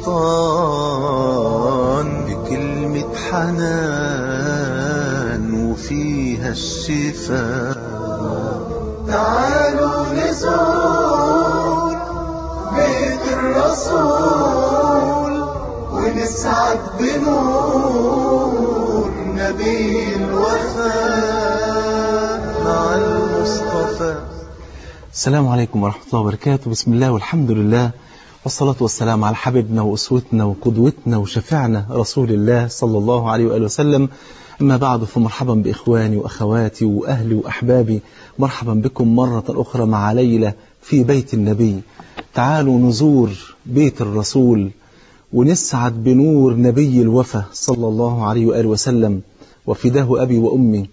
الشيطان بكلمة حنان وفيها الشفاء. تعالوا نزور بيت الرسول ونسعد بنور نبي الوفاء مع المصطفى. السلام عليكم ورحمة الله وبركاته. بسم الله والحمد لله والصلاة والسلام على حبيبنا وأسوتنا وقدوتنا وشفيعنا رسول الله صلى الله عليه وآله وسلم. أما بعد، فمرحبا بإخواني وأخواتي وأهلي وأحبابي، مرحبا بكم مرة أخرى مع ليلة في بيت النبي. تعالوا نزور بيت الرسول ونسعد بنور نبي الوفا صلى الله عليه وآله وسلم، وفداه أبي وأمي.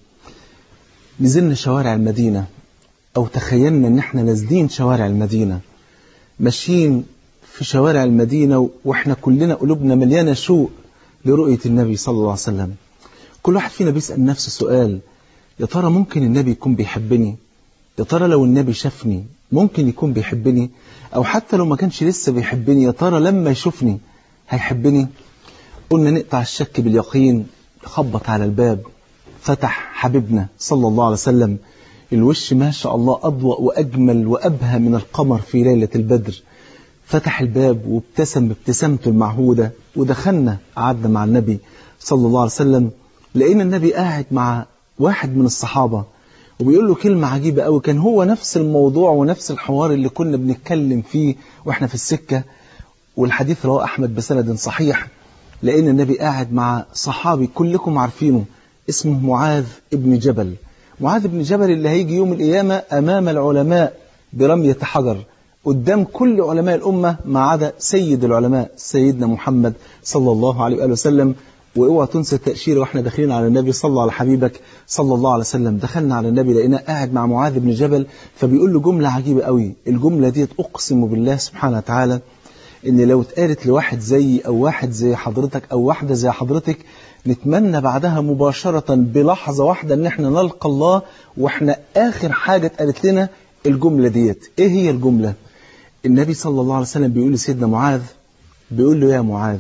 نزلنا شوارع المدينة، أو تخيلنا أن احنا نازلين شوارع المدينة، ماشيين في شوارع المدينة وإحنا كلنا قلوبنا مليانة شوق لرؤية النبي صلى الله عليه وسلم. كل واحد فينا بيسأل نفسه سؤال: يا ترى ممكن النبي يكون بيحبني؟ يا ترى لو النبي شافني ممكن يكون بيحبني؟ أو حتى لو ما كانش لسه بيحبني، يا ترى لما يشوفني هيحبني؟ قلنا نقطع الشك باليقين. خبط على الباب، فتح حبيبنا صلى الله عليه وسلم، الوش ما شاء الله أضوأ وأجمل وأبهى من القمر في ليلة البدر. فتح الباب وابتسم بابتسامته المعهودة، ودخلنا قعدنا مع النبي صلى الله عليه وسلم. لقينا النبي قاعد مع واحد من الصحابة وبيقول له كلمة عجيبة قوي، كان هو نفس الموضوع ونفس الحوار اللي كنا بنتكلم فيه واحنا في السكة، والحديث رواه أحمد بسند صحيح. لقينا النبي قاعد مع صحابي كلكم عارفينه، اسمه معاذ ابن جبل. معاذ بن جبل اللي هيجي يوم القيامة أمام العلماء برمية حجر قدام كل علماء الأمة ما عدا سيد العلماء سيدنا محمد صلى الله عليه وآله وسلم. واوعى تنسى التأشيرة واحنا داخلين على النبي صلى الله على حبيبك صلى الله عليه وسلم. دخلنا على النبي لقيناه قاعد مع معاذ بن جبل، فبيقول له جملة عجيبة قوي. الجملة دي أقسم بالله سبحانه وتعالى إن لو اتقالت لواحد زي أو واحد زي حضرتك أو واحدة زي حضرتك، نتمنى بعدها مباشرة بلحظة واحدة إن احنا نلقى الله واحنا آخر حاجة اتقالت لنا الجملة ديت. إيه هي الجملة؟ النبي صلى الله عليه وسلم بيقول لسيدنا معاذ، بيقول له: يا معاذ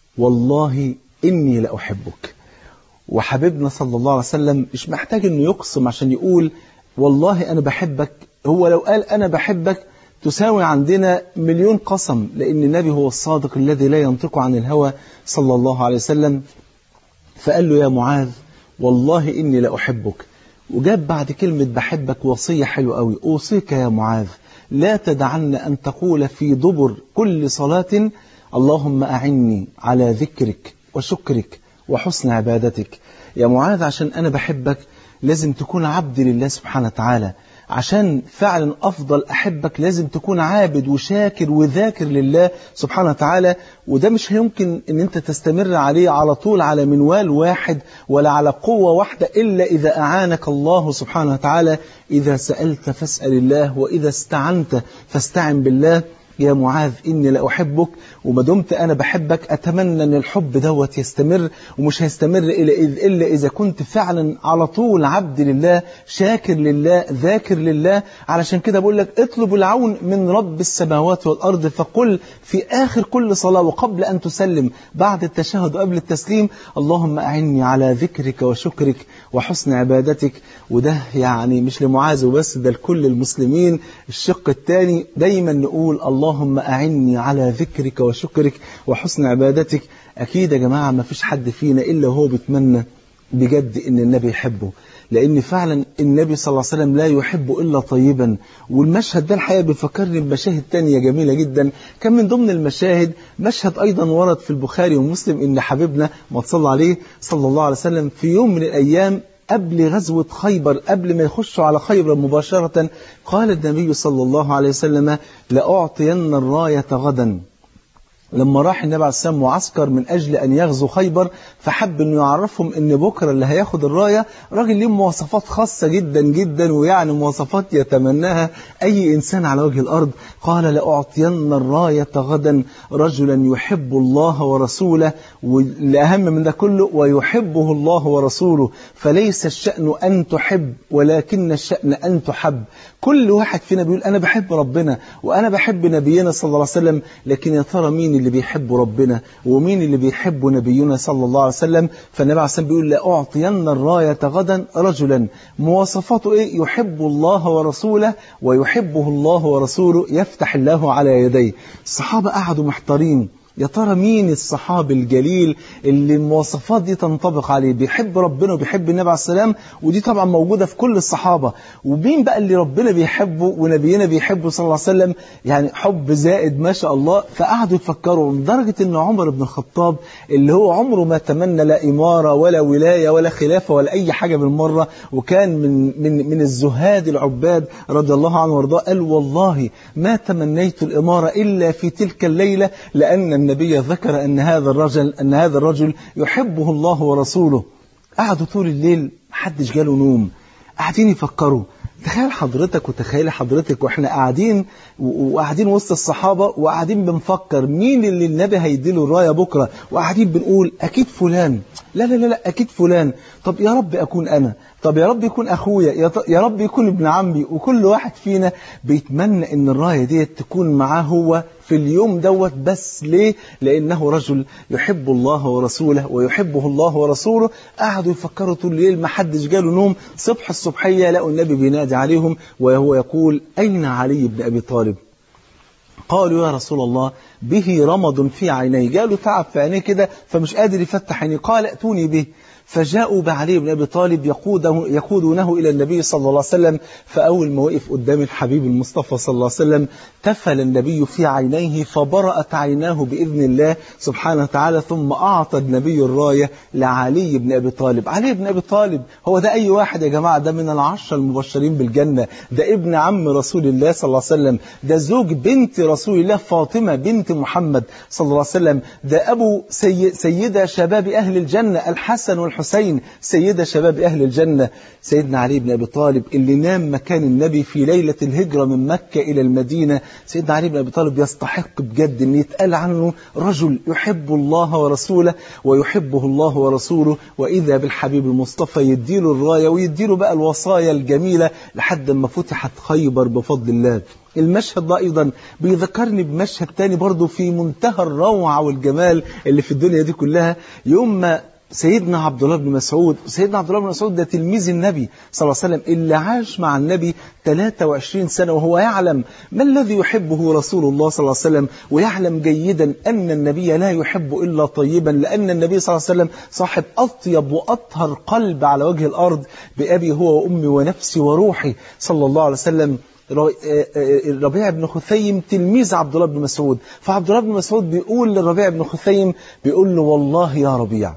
والله إني لأحبك. وحبيبنا صلى الله عليه وسلم مش محتاج إنه يقسم عشان يقول والله أنا بحبك. هو لو قال أنا بحبك تساوي عندنا مليون قسم، لأن النبي هو الصادق الذي لا ينطق عن الهوى صلى الله عليه وسلم. فقال له: يا معاذ والله إني لأحبك. وجاب بعد كلمة بحبك وصية حلوة قوي: أوصيك يا معاذ لا تدعن أن تقول في دبر كل صلاة اللهم أعني على ذكرك وشكرك وحسن عبادتك. يا معاذ عشان أنا بحبك لازم تكون عبد لله سبحانه وتعالى، عشان فعلا أفضل أحبك لازم تكون عابد وشاكر وذاكر لله سبحانه وتعالى. وده مش هيمكن أن أنت تستمر عليه على طول على منوال واحد ولا على قوة واحدة إلا إذا أعانك الله سبحانه وتعالى. إذا سألت فاسأل الله، وإذا استعنت فاستعن بالله. يا معاذ إني لأحبك، وما دمت أنا بحبك أتمنى أن الحب دوت يستمر، ومش هيستمر إلا إذا كنت فعلا على طول عبد لله شاكر لله ذاكر لله. علشان كده بقول لك: اطلب العون من رب السماوات والأرض، فقل في آخر كل صلاة وقبل أن تسلم بعد التشهد وقبل التسليم: اللهم أعني على ذكرك وشكرك وحسن عبادتك. وده يعني مش لمعاذ وبس، ده لكل المسلمين. الشق الثاني دايما نقول: اللهم أعني على ذكرك وشكرك وحسن عبادتك. أكيد يا جماعة ما فيش حد فينا إلا هو بيتمنى بجد إن النبي يحبه، لأن فعلا النبي صلى الله عليه وسلم لا يحب إلا طيبا. والمشهد ده الحقيقة بيفكرني بمشاهد تانية جميلة جدا. كان من ضمن المشاهد مشهد أيضا ورد في البخاري ومسلم، إن حبيبنا ما تصلى عليه صلى الله عليه وسلم في يوم من الأيام قبل غزوة خيبر، قبل ما يخشوا على خيبر مباشرة، قال النبي صلى الله عليه وسلم: لأعطين الراية غدا. لما راح النبي عليه السلام معسكر من أجل أن يغزو خيبر، فحب أنه يعرفهم أن بكرة اللي هياخد الراية راجل ليه مواصفات خاصة جدا جدا، ويعني مواصفات يتمناها أي إنسان على وجه الأرض. قال: لأعطين الراية غدا رجلا يحب الله ورسوله، والأهم من ده كله ويحبه الله ورسوله، فليس الشأن أن تحب ولكن الشأن أن تحب. كل واحد فينا بيقول أنا بحب ربنا وأنا بحب نبينا صلى الله عليه وسلم، لكن يا ترى مين اللي بيحبوا ربنا ومين اللي بيحبوا نبينا صلى الله عليه وسلم. فالنبي عليه الصلاة والسلام بيقول لأعطين الراية غدا رجلا مواصفاته إيه؟ يحب الله ورسوله ويحبه الله ورسوله يفتح الله على يديه. الصحابة قعدوا محتارين، يا ترى مين الصحابي الجليل اللي المواصفات دي تنطبق عليه؟ بيحب ربنا وبيحب النبي عليه السلام، ودي طبعا موجودة في كل الصحابة. ومين بقى اللي ربنا بيحبه ونبينا بيحبه صلى الله عليه وسلم، يعني حب زائد ما شاء الله. فقعدوا يفكروا لدرجة ان عمر بن الخطاب اللي هو عمره ما تمنى لا إمارة ولا ولاية ولا خلافة ولا أي حاجة بالمرة، وكان من الزهاد العباد رضي الله عنه وارضاه، قال والله ما تمنيت الإمارة إلا في تلك الليلة، لأن النبي ذكر أن هذا الرجل يحبه الله ورسوله. قعدوا طول الليل محدش جاله نوم، قاعدين يفكروا. تخيل حضرتك وتخيل حضرتك واحنا قاعدين وسط الصحابة وقاعدين بنفكر مين اللي النبي هيديله الراية بكرة، وقاعدين بنقول أكيد فلان، لا لا لا أكيد فلان، طب يا رب أكون أنا، طب يا رب يكون أخويا، يا رب يكون ابن عمي. وكل واحد فينا بيتمنى إن الراية دي تكون معاه هو في اليوم دوت. بس ليه؟ لأنه رجل يحب الله ورسوله ويحبه الله ورسوله. قعدوا يفكروا طول الليل، ما حدش جاله نوم. صبح الصبحية لقوا النبي بينادي عليهم وهو يقول أين علي بن أبي طالب؟ قالوا يا رسول الله به رمض في عينيه، جاله تعب في عينيه كده فمش قادر يفتح عينيه. قال ائتوني به. فجاءوا بعلي بن أبي طالب يقودونه إلى النبي صلى الله عليه وسلم. فأول ما وقف قدام الحبيب المصطفى صلى الله عليه وسلم تفل النبي في عينيه فبرأت عيناه بإذن الله سبحانه وتعالى. ثم أعطى النبي الراية لعلي بن أبي طالب. علي بن أبي طالب هو ده أي واحد يا جماعة؟ ده من العشرة المبشرين بالجنة، ده ابن عم رسول الله صلى الله عليه وسلم، ده زوج بنت رسول الله فاطمة بنت محمد صلى الله عليه وسلم، ده أبو سيدة شباب أهل الجنة الحسن والحسين سيدة شباب أهل الجنة. سيدنا علي بن أبي طالب اللي نام مكان النبي في ليلة الهجرة من مكة إلى المدينة. سيدنا علي بن أبي طالب يستحق بجد أن يتقال عنه رجل يحب الله ورسوله ويحبه الله ورسوله. وإذا بالحبيب المصطفى يديله الراية ويديله بقى الوصايا الجميلة لحد ما فتحت خيبر بفضل الله. المشهد ده أيضا بيذكرني بمشهد تاني برضو في منتهى الروعة والجمال اللي في الدنيا دي كلها. يوم ما سيدنا عبد الله بن مسعود، سيدنا عبد الله بن مسعود ده تلميذ النبي صلى الله عليه وسلم اللي عاش مع النبي 23 سنة، وهو يعلم ما الذي يحبه رسول الله صلى الله عليه وسلم، ويعلم جيدا أن النبي لا يحب إلا طيبا، لأن النبي صلى الله عليه وسلم صاحب أطيب وأطهر قلب على وجه الأرض، بأبي هو وأمي ونفسي وروحي صلى الله عليه وسلم. ربيع بن خثيم تلميذ عبد الله بن مسعود. فعبد الله بن مسعود بيقول لربيع بن خثيم، بيقول له والله يا ربيع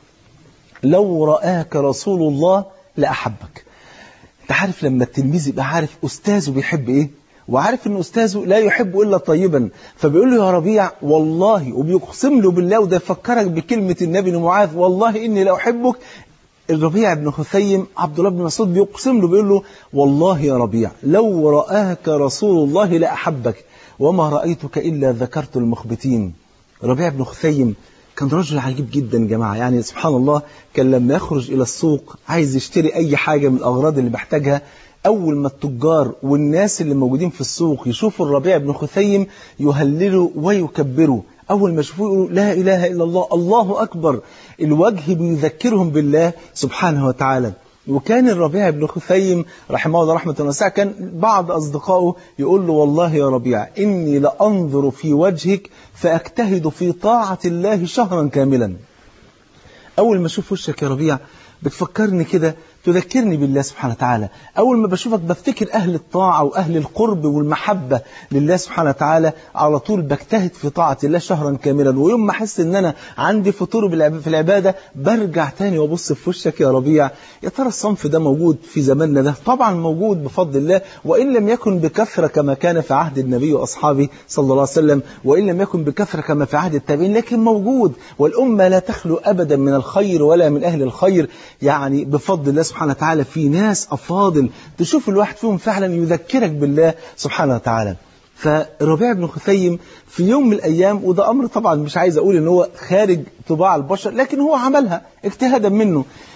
لو رآك رسول الله لأحبك. انت عارف لما التلميذ يبقى عارف أستاذه بيحب إيه، وعارف أن أستاذه لا يحب إلا طيبا، فبيقول له يا ربيع والله، وبيقسم له بالله، وده يفكرك بكلمة النبي لمعاذ والله إني لا أحبك. الربيع بن خثيم عبد الله بن مسعود بيقسم له، بيقول له والله يا ربيع لو رآك رسول الله لأحبك وما رأيتك إلا ذكرت المخبتين. ربيع بن خثيم كان رجل عجيب جدا يا جماعة، يعني سبحان الله، كان لما يخرج إلى السوق عايز يشتري أي حاجة من الأغراض اللي محتاجها، أول ما التجار والناس اللي موجودين في السوق يشوفوا الربيع بن خثيم يهللوا ويكبروا. أول ما يشوفوه يقولوا لا إله إلا الله، الله أكبر. الوجه بيذكرهم بالله سبحانه وتعالى. وكان الربيع بن خثيم رحمه الله رحمة واسعة كان بعض أصدقائه يقول له والله يا ربيع إني لأنظر في وجهك فأجتهد في طاعة الله شهرا كاملا. أول ما أشوف وشك يا ربيع بتفكرني كده، تذكرني بالله سبحانه وتعالى. أول ما بشوفك بفتكر أهل الطاعة وأهل القرب والمحبة لله سبحانه وتعالى، على طول بجتهد في طاعة الله شهرا كاملا. ويوم ما أحس إن أنا عندي فتور في العبادة برجع تاني وأبص في وشك يا ربيع. يا ترى الصنف ده موجود في زماننا ده؟ طبعا موجود بفضل الله، وإن لم يكن بكثرة كما كان في عهد النبي وأصحابه صلى الله عليه وسلم، وإن لم يكن بكثرة كما في عهد التابعين، لكن موجود. والأمة لا تخلو أبدا من الخير ولا من أهل الخير، يعني بفضل الله سبحانه وتعالى في ناس أفاضل تشوف الواحد فيهم فعلا يذكرك بالله سبحانه وتعالى. فالربيع بن خثيم في يوم من الأيام، وده أمر طبعا مش عايز أقول إن هو خارج طباع البشر، لكن هو عملها اجتهادا منه.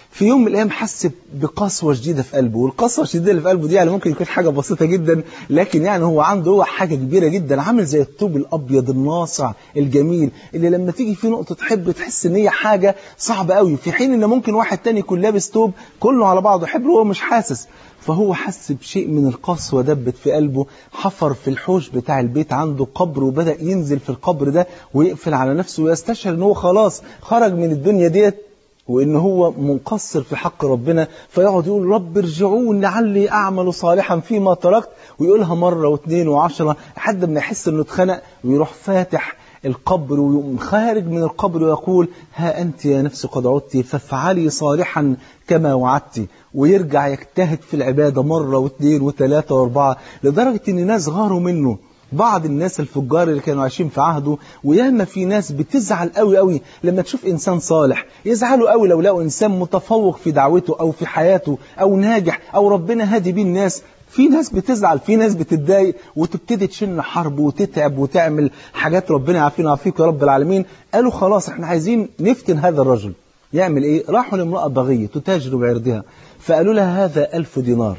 في يوم من الأيام حس بقسوة شديدة في قلبه، والقسوة الشديدة اللي في قلبه دي يعني ممكن يكون حاجة بسيطة جدا، لكن يعني هو عنده حاجة كبيرة جدا، عامل زي الطوب الأبيض الناصع الجميل اللي لما تيجي فيه نقطة حبر تحس إن هي حاجة صعبة قوي، في حين إن ممكن واحد تاني يكون لابس طوب كله على بعضه حبر وهو مش حاسس. فهو حس بشيء من القسوة دبت في قلبه، حفر في الحوش بتاع البيت عنده قبر، وبدأ ينزل في القبر ده ويقفل على نفسه ويستشعر إن هو خلاص خرج من الدنيا ديت، وإن هو منقصر في حق ربنا، فيقعد يقول رب ارجعون لعلي أعمل صالحا فيما تركت، ويقولها مرة واثنين وعشرة لحد ما يحس إنه اتخنق، ويروح فاتح القبر ويقوم خارج من القبر ويقول ها أنت يا نفس قد عدت فافعلي صالحا كما وعدت، ويرجع يجتهد في العبادة مرة واثنين وثلاثة واربعة، لدرجة إن ناس غاروا منه، بعض الناس الفجار اللي كانوا عايشين في عهده. وياما في ناس بتزعل قوي قوي لما تشوف إنسان صالح، يزعلوا قوي لو لقوا إنسان متفوق في دعوته أو في حياته أو ناجح أو ربنا هادي بيه الناس. في ناس بتزعل، في ناس بتتضايق وتبتدي تشن حرب وتتعب وتعمل حاجات ربنا يعافينا ويعافيك يا رب العالمين. قالوا خلاص احنا عايزين نفتن هذا الرجل. يعمل ايه؟ راحوا لامرأة بغية تتاجر بعرضها، فقالوا لها هذا 1000 دينار.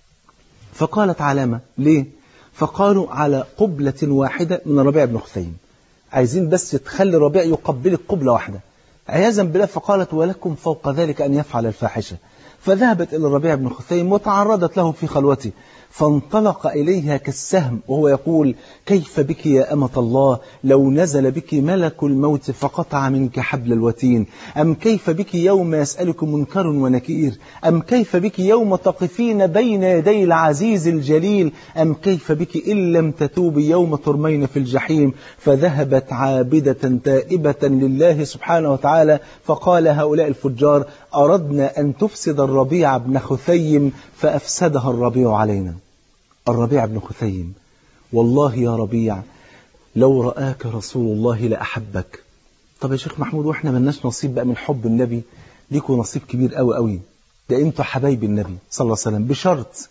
فقالت علامة ليه؟ فقالوا على قبلة واحدة من الربيع بن خثيم، عايزين بس تخلي الربيع يقبلك قبلة واحدة عياذا بالله. فقالت ولكم فوق ذلك أن يفعل الفاحشة. فذهبت إلى الربيع بن خثيم وتعرضت له في خلوته، فانطلق إليها كالسهم وهو يقول كيف بك يا أمة الله لو نزل بك ملك الموت فقطع منك حبل الوتين، أم كيف بك يوم يسألك منكر ونكير، أم كيف بك يوم تقفين بين يدي العزيز الجليل، أم كيف بك إن لم تتوبي يوم ترمين في الجحيم. فذهبت عابدة تائبة لله سبحانه وتعالى. فقال هؤلاء الفجار أردنا أن تفسد الربيع بن خثيم فأفسدها الربيع علينا. الربيع بن خثيم والله يا ربيع لو رآك رسول الله لأحبك. طب يا شيخ محمود واحنا ملناش نصيب بقى من حب النبي؟ ليكوا نصيب كبير قوي قوي، ده انتوا حبايب النبي صلى الله عليه وسلم، بشرط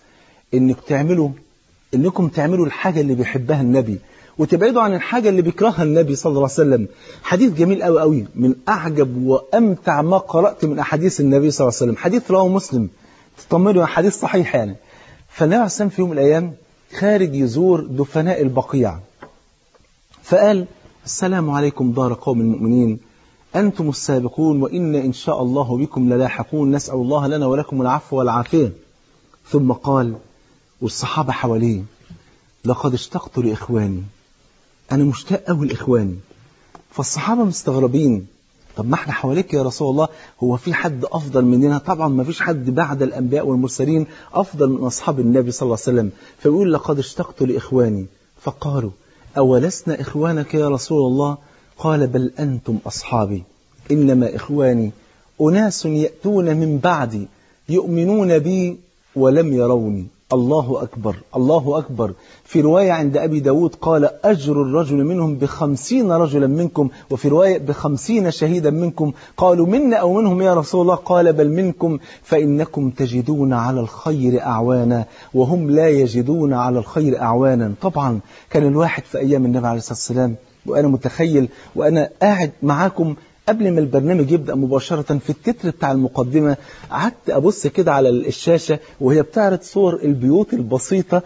انكم تعملوا الحاجة اللي بيحبها النبي وتبعدوا عن الحاجة اللي بيكرهها النبي صلى الله عليه وسلم. حديث جميل قوي قوي، من أعجب وأمتع ما قرأت من أحاديث النبي صلى الله عليه وسلم، حديث رواه مسلم، تطمنوا حديث صحيح يعني. فالنبي عليه السلام في يوم من الأيام خارج يزور دفناء البقيع، فقال السلام عليكم دار قوم المؤمنين، أنتم السابقون وإنا إن شاء الله بكم للاحقون، نسأل الله لنا ولكم العفو والعافية. ثم قال والصحابة حواليه لقد اشتقت لإخواني، أنا مشتاق أوي لإخواني. فالصحابة مستغربين، طب ما احنا حواليك يا رسول الله، هو في حد أفضل مننا؟ طبعا ما فيش حد بعد الأنبياء والمرسلين أفضل من أصحاب النبي صلى الله عليه وسلم. فيقول لقد اشتقت لإخواني. فقالوا أولسنا إخوانك يا رسول الله؟ قال بل أنتم أصحابي، إنما إخواني أناس يأتون من بعدي يؤمنون بي ولم يروني. الله أكبر الله أكبر. في رواية عند أبي داود قال أجر الرجل منهم 50 رجلا منكم، وفي رواية 50 شهيدا منكم. قالوا منا أو منهم يا رسول الله؟ قال بل منكم، فإنكم تجدون على الخير أعوانا وهم لا يجدون على الخير أعوانا. طبعا كان الواحد في أيام النبي عليه الصلاة والسلام، وأنا متخيل وأنا قاعد معاكم قبل ما البرنامج يبدأ مباشرة في التتر بتاع المقدمة، قعدت أبص كده على الشاشة وهي بتعرض صور البيوت البسيطة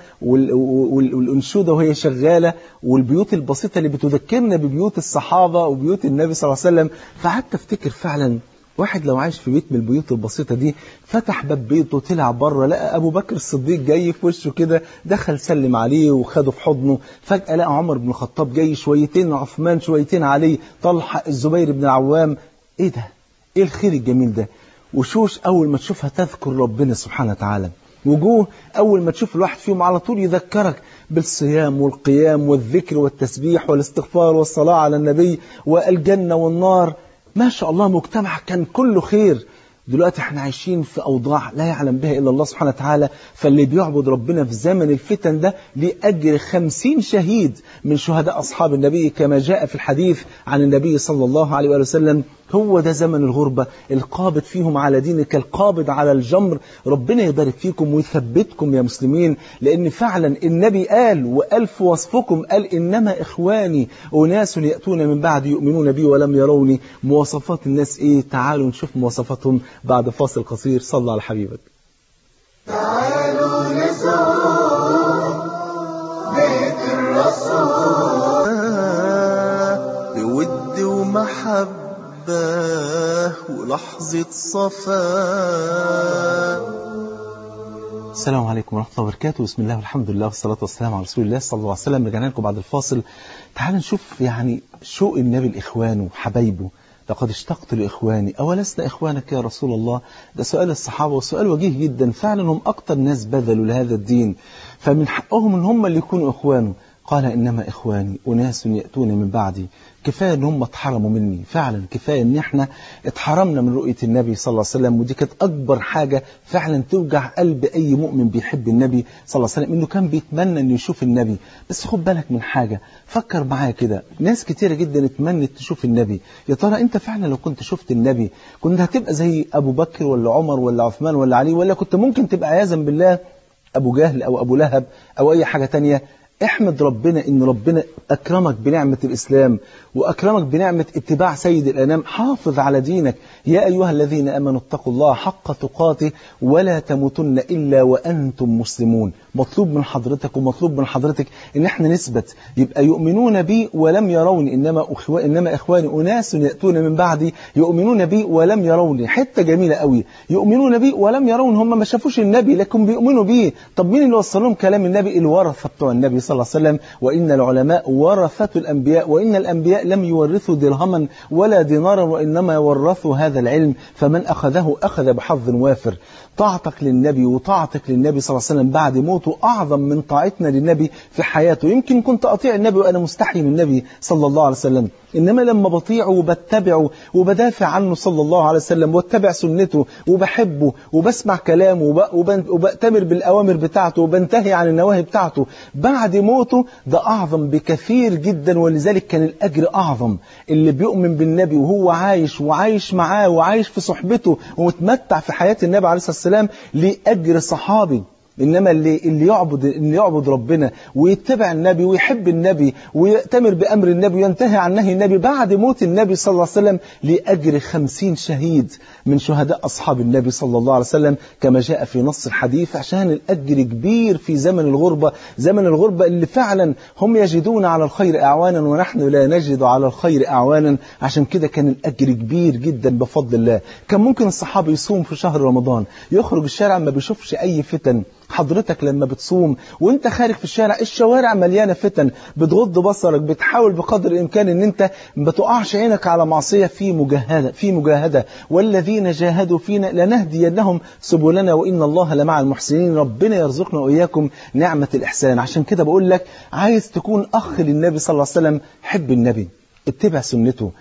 والأنشودة وهي شغالة، والبيوت البسيطة اللي بتذكرنا ببيوت الصحابة وبيوت النبي صلى الله عليه وسلم. فقعدت أفتكر فعلا واحد لو عايش في بيت من البيوت البسيطة دي، فتح باب بيته طلع بره لقى أبو بكر الصديق جاي في وشه كده، دخل سلم عليه وخده في حضنه. فجأة لقى عمر بن الخطاب جاي شويتين، عثمان شويتين عليه، طلحة، الزبير بن العوام. إيه ده؟ إيه الخير الجميل ده؟ وشوش أول ما تشوفها تذكر ربنا سبحانه وتعالى، وجوه أول ما تشوف الواحد فيهم على طول يذكرك بالصيام والقيام والذكر والتسبيح والاستغفار والصلاة على النبي والجنة والنار. ما شاء الله مجتمع كان كله خير. دلوقتي احنا عايشين في أوضاع لا يعلم بها إلا الله سبحانه وتعالى. فاللي بيعبد ربنا في زمن الفتن ده لأجر 50 شهيد من شهداء أصحاب النبي كما جاء في الحديث عن النبي صلى الله عليه وسلم. هو ده زمن الغربة، القابض فيهم على دينك القابض على الجمر. ربنا يبارك فيكم ويثبتكم يا مسلمين، لأن فعلا النبي قال وقال في وصفكم، قال إنما إخواني أناس يأتون من بعد يؤمنون بي ولم يروني. مواصفات الناس إيه؟ تعالوا نشوف مواصفاتهم بعد فاصل قصير. صلى على حبيبك. تعالوا نزور بيت الرسول بود ومحبة ولحظة صفاء. السلام عليكم ورحمة الله وبركاته. بسم الله والحمد لله والصلاة والسلام على رسول الله صلى الله عليه وسلم. رجعنا لكم بعد الفاصل. تعالوا نشوف يعني شوق النبي لإخوانه وحبايبه. لقد اشتقت لإخواني أولسنا إخوانك يا رسول الله. ده سؤال الصحابة وسؤال وجيه جدا. فعلا هم أكتر ناس بذلوا لهذا الدين، فمن حقهم ان هم اللي يكونوا إخوانه. قال إنما إخواني أناس يأتون من بعدي. كفاية ان هم اتحرموا مني، فعلا كفاية ان احنا اتحرمنا من رؤية النبي صلى الله عليه وسلم. ودي كانت أكبر حاجة فعلا توجع قلب أي مؤمن بيحب النبي صلى الله عليه وسلم، انه كان بيتمنى انه يشوف النبي. بس خد بالك من حاجة، فكر معايا كده، ناس كتيرة جدا اتمنت تشوف النبي. يا ترى انت فعلا لو كنت شفت النبي كنت هتبقى زي أبو بكر ولا عمر ولا عثمان ولا علي، ولا كنت ممكن تبقى عياذا بالله أبو جهل أو أبو لهب أو أي حاجة تانية؟ احمد ربنا ان ربنا اكرمك بنعمة الاسلام واكرمك بنعمة اتباع سيد الانام. حافظ على دينك. يا ايها الذين امنوا اتقوا الله حق تقاته ولا تموتن الا وانتم مسلمون. مطلوب من حضرتك ومطلوب من حضرتك ان احنا نثبت، يبقى يؤمنون بي ولم يروني، انما اخواني اناس ياتون من بعدي يؤمنون بي ولم يروني. حته جميله قوي، يؤمنون بي ولم يرون، هم ما شافوش النبي لكن بيؤمنوا بيه. طب مين اللي وصل لهم كلام النبي؟ الورثه بتوع النبي صلى الله عليه وسلم. وان العلماء ورثه الانبياء، وان الانبياء لم يورثوا درهما ولا دينارا وانما ورثوا هذا العلم، فمن اخذه اخذ بحظ وافر. طاعتك للنبي وطاعتك للنبي صلى الله عليه وسلم بعد موته أعظم من طاعتنا للنبي في حياته. يمكن كنت أطيع النبي وأنا مستحي من النبي صلى الله عليه وسلم، إنما لما بطيعه وبتبعه وبدافع عنه صلى الله عليه وسلم واتبع سنته وبحبه وبسمع كلامه وبأتمر بالأوامر بتاعته وبنتهي عن النواهي بتاعته بعد موته، ده أعظم بكثير جدا. ولذلك كان الأجر أعظم. اللي بيؤمن بالنبي وهو عايش معاه وعايش في صحبته ومتمتع في حياة النبي عليه الصلاة والسلام ليه أجر صحابي. إنما اللي يعبد ربنا ويتبع النبي ويحب النبي ويأتمر بأمر النبي وينتهي عن نهي النبي بعد موت النبي صلى الله عليه وسلم لأجر 50 شهيد من شهداء أصحاب النبي صلى الله عليه وسلم كما جاء في نص الحديث. عشان الأجر كبير في زمن الغربة، زمن الغربة اللي فعلا هم يجدون على الخير أعوانا ونحن لا نجد على الخير أعوانا. عشان كده كان الأجر كبير جدا بفضل الله. كان ممكن الصحابة يصوم في شهر رمضان يخرج الشارع ما بيشوفش أي فتن. حضرتك لما بتصوم وانت خارج في الشوارع مليانة فتن، بتغض بصرك، بتحاول بقدر الامكان ان انت ما تقعش عينك على معصية، في مجاهدة والذين جاهدوا فينا لنهدينهم سبلنا وان الله لمع المحسنين. ربنا يرزقنا واياكم نعمة الاحسان. عشان كده بقول لك، عايز تكون اخ للنبي صلى الله عليه وسلم، حب النبي، اتبع سنته،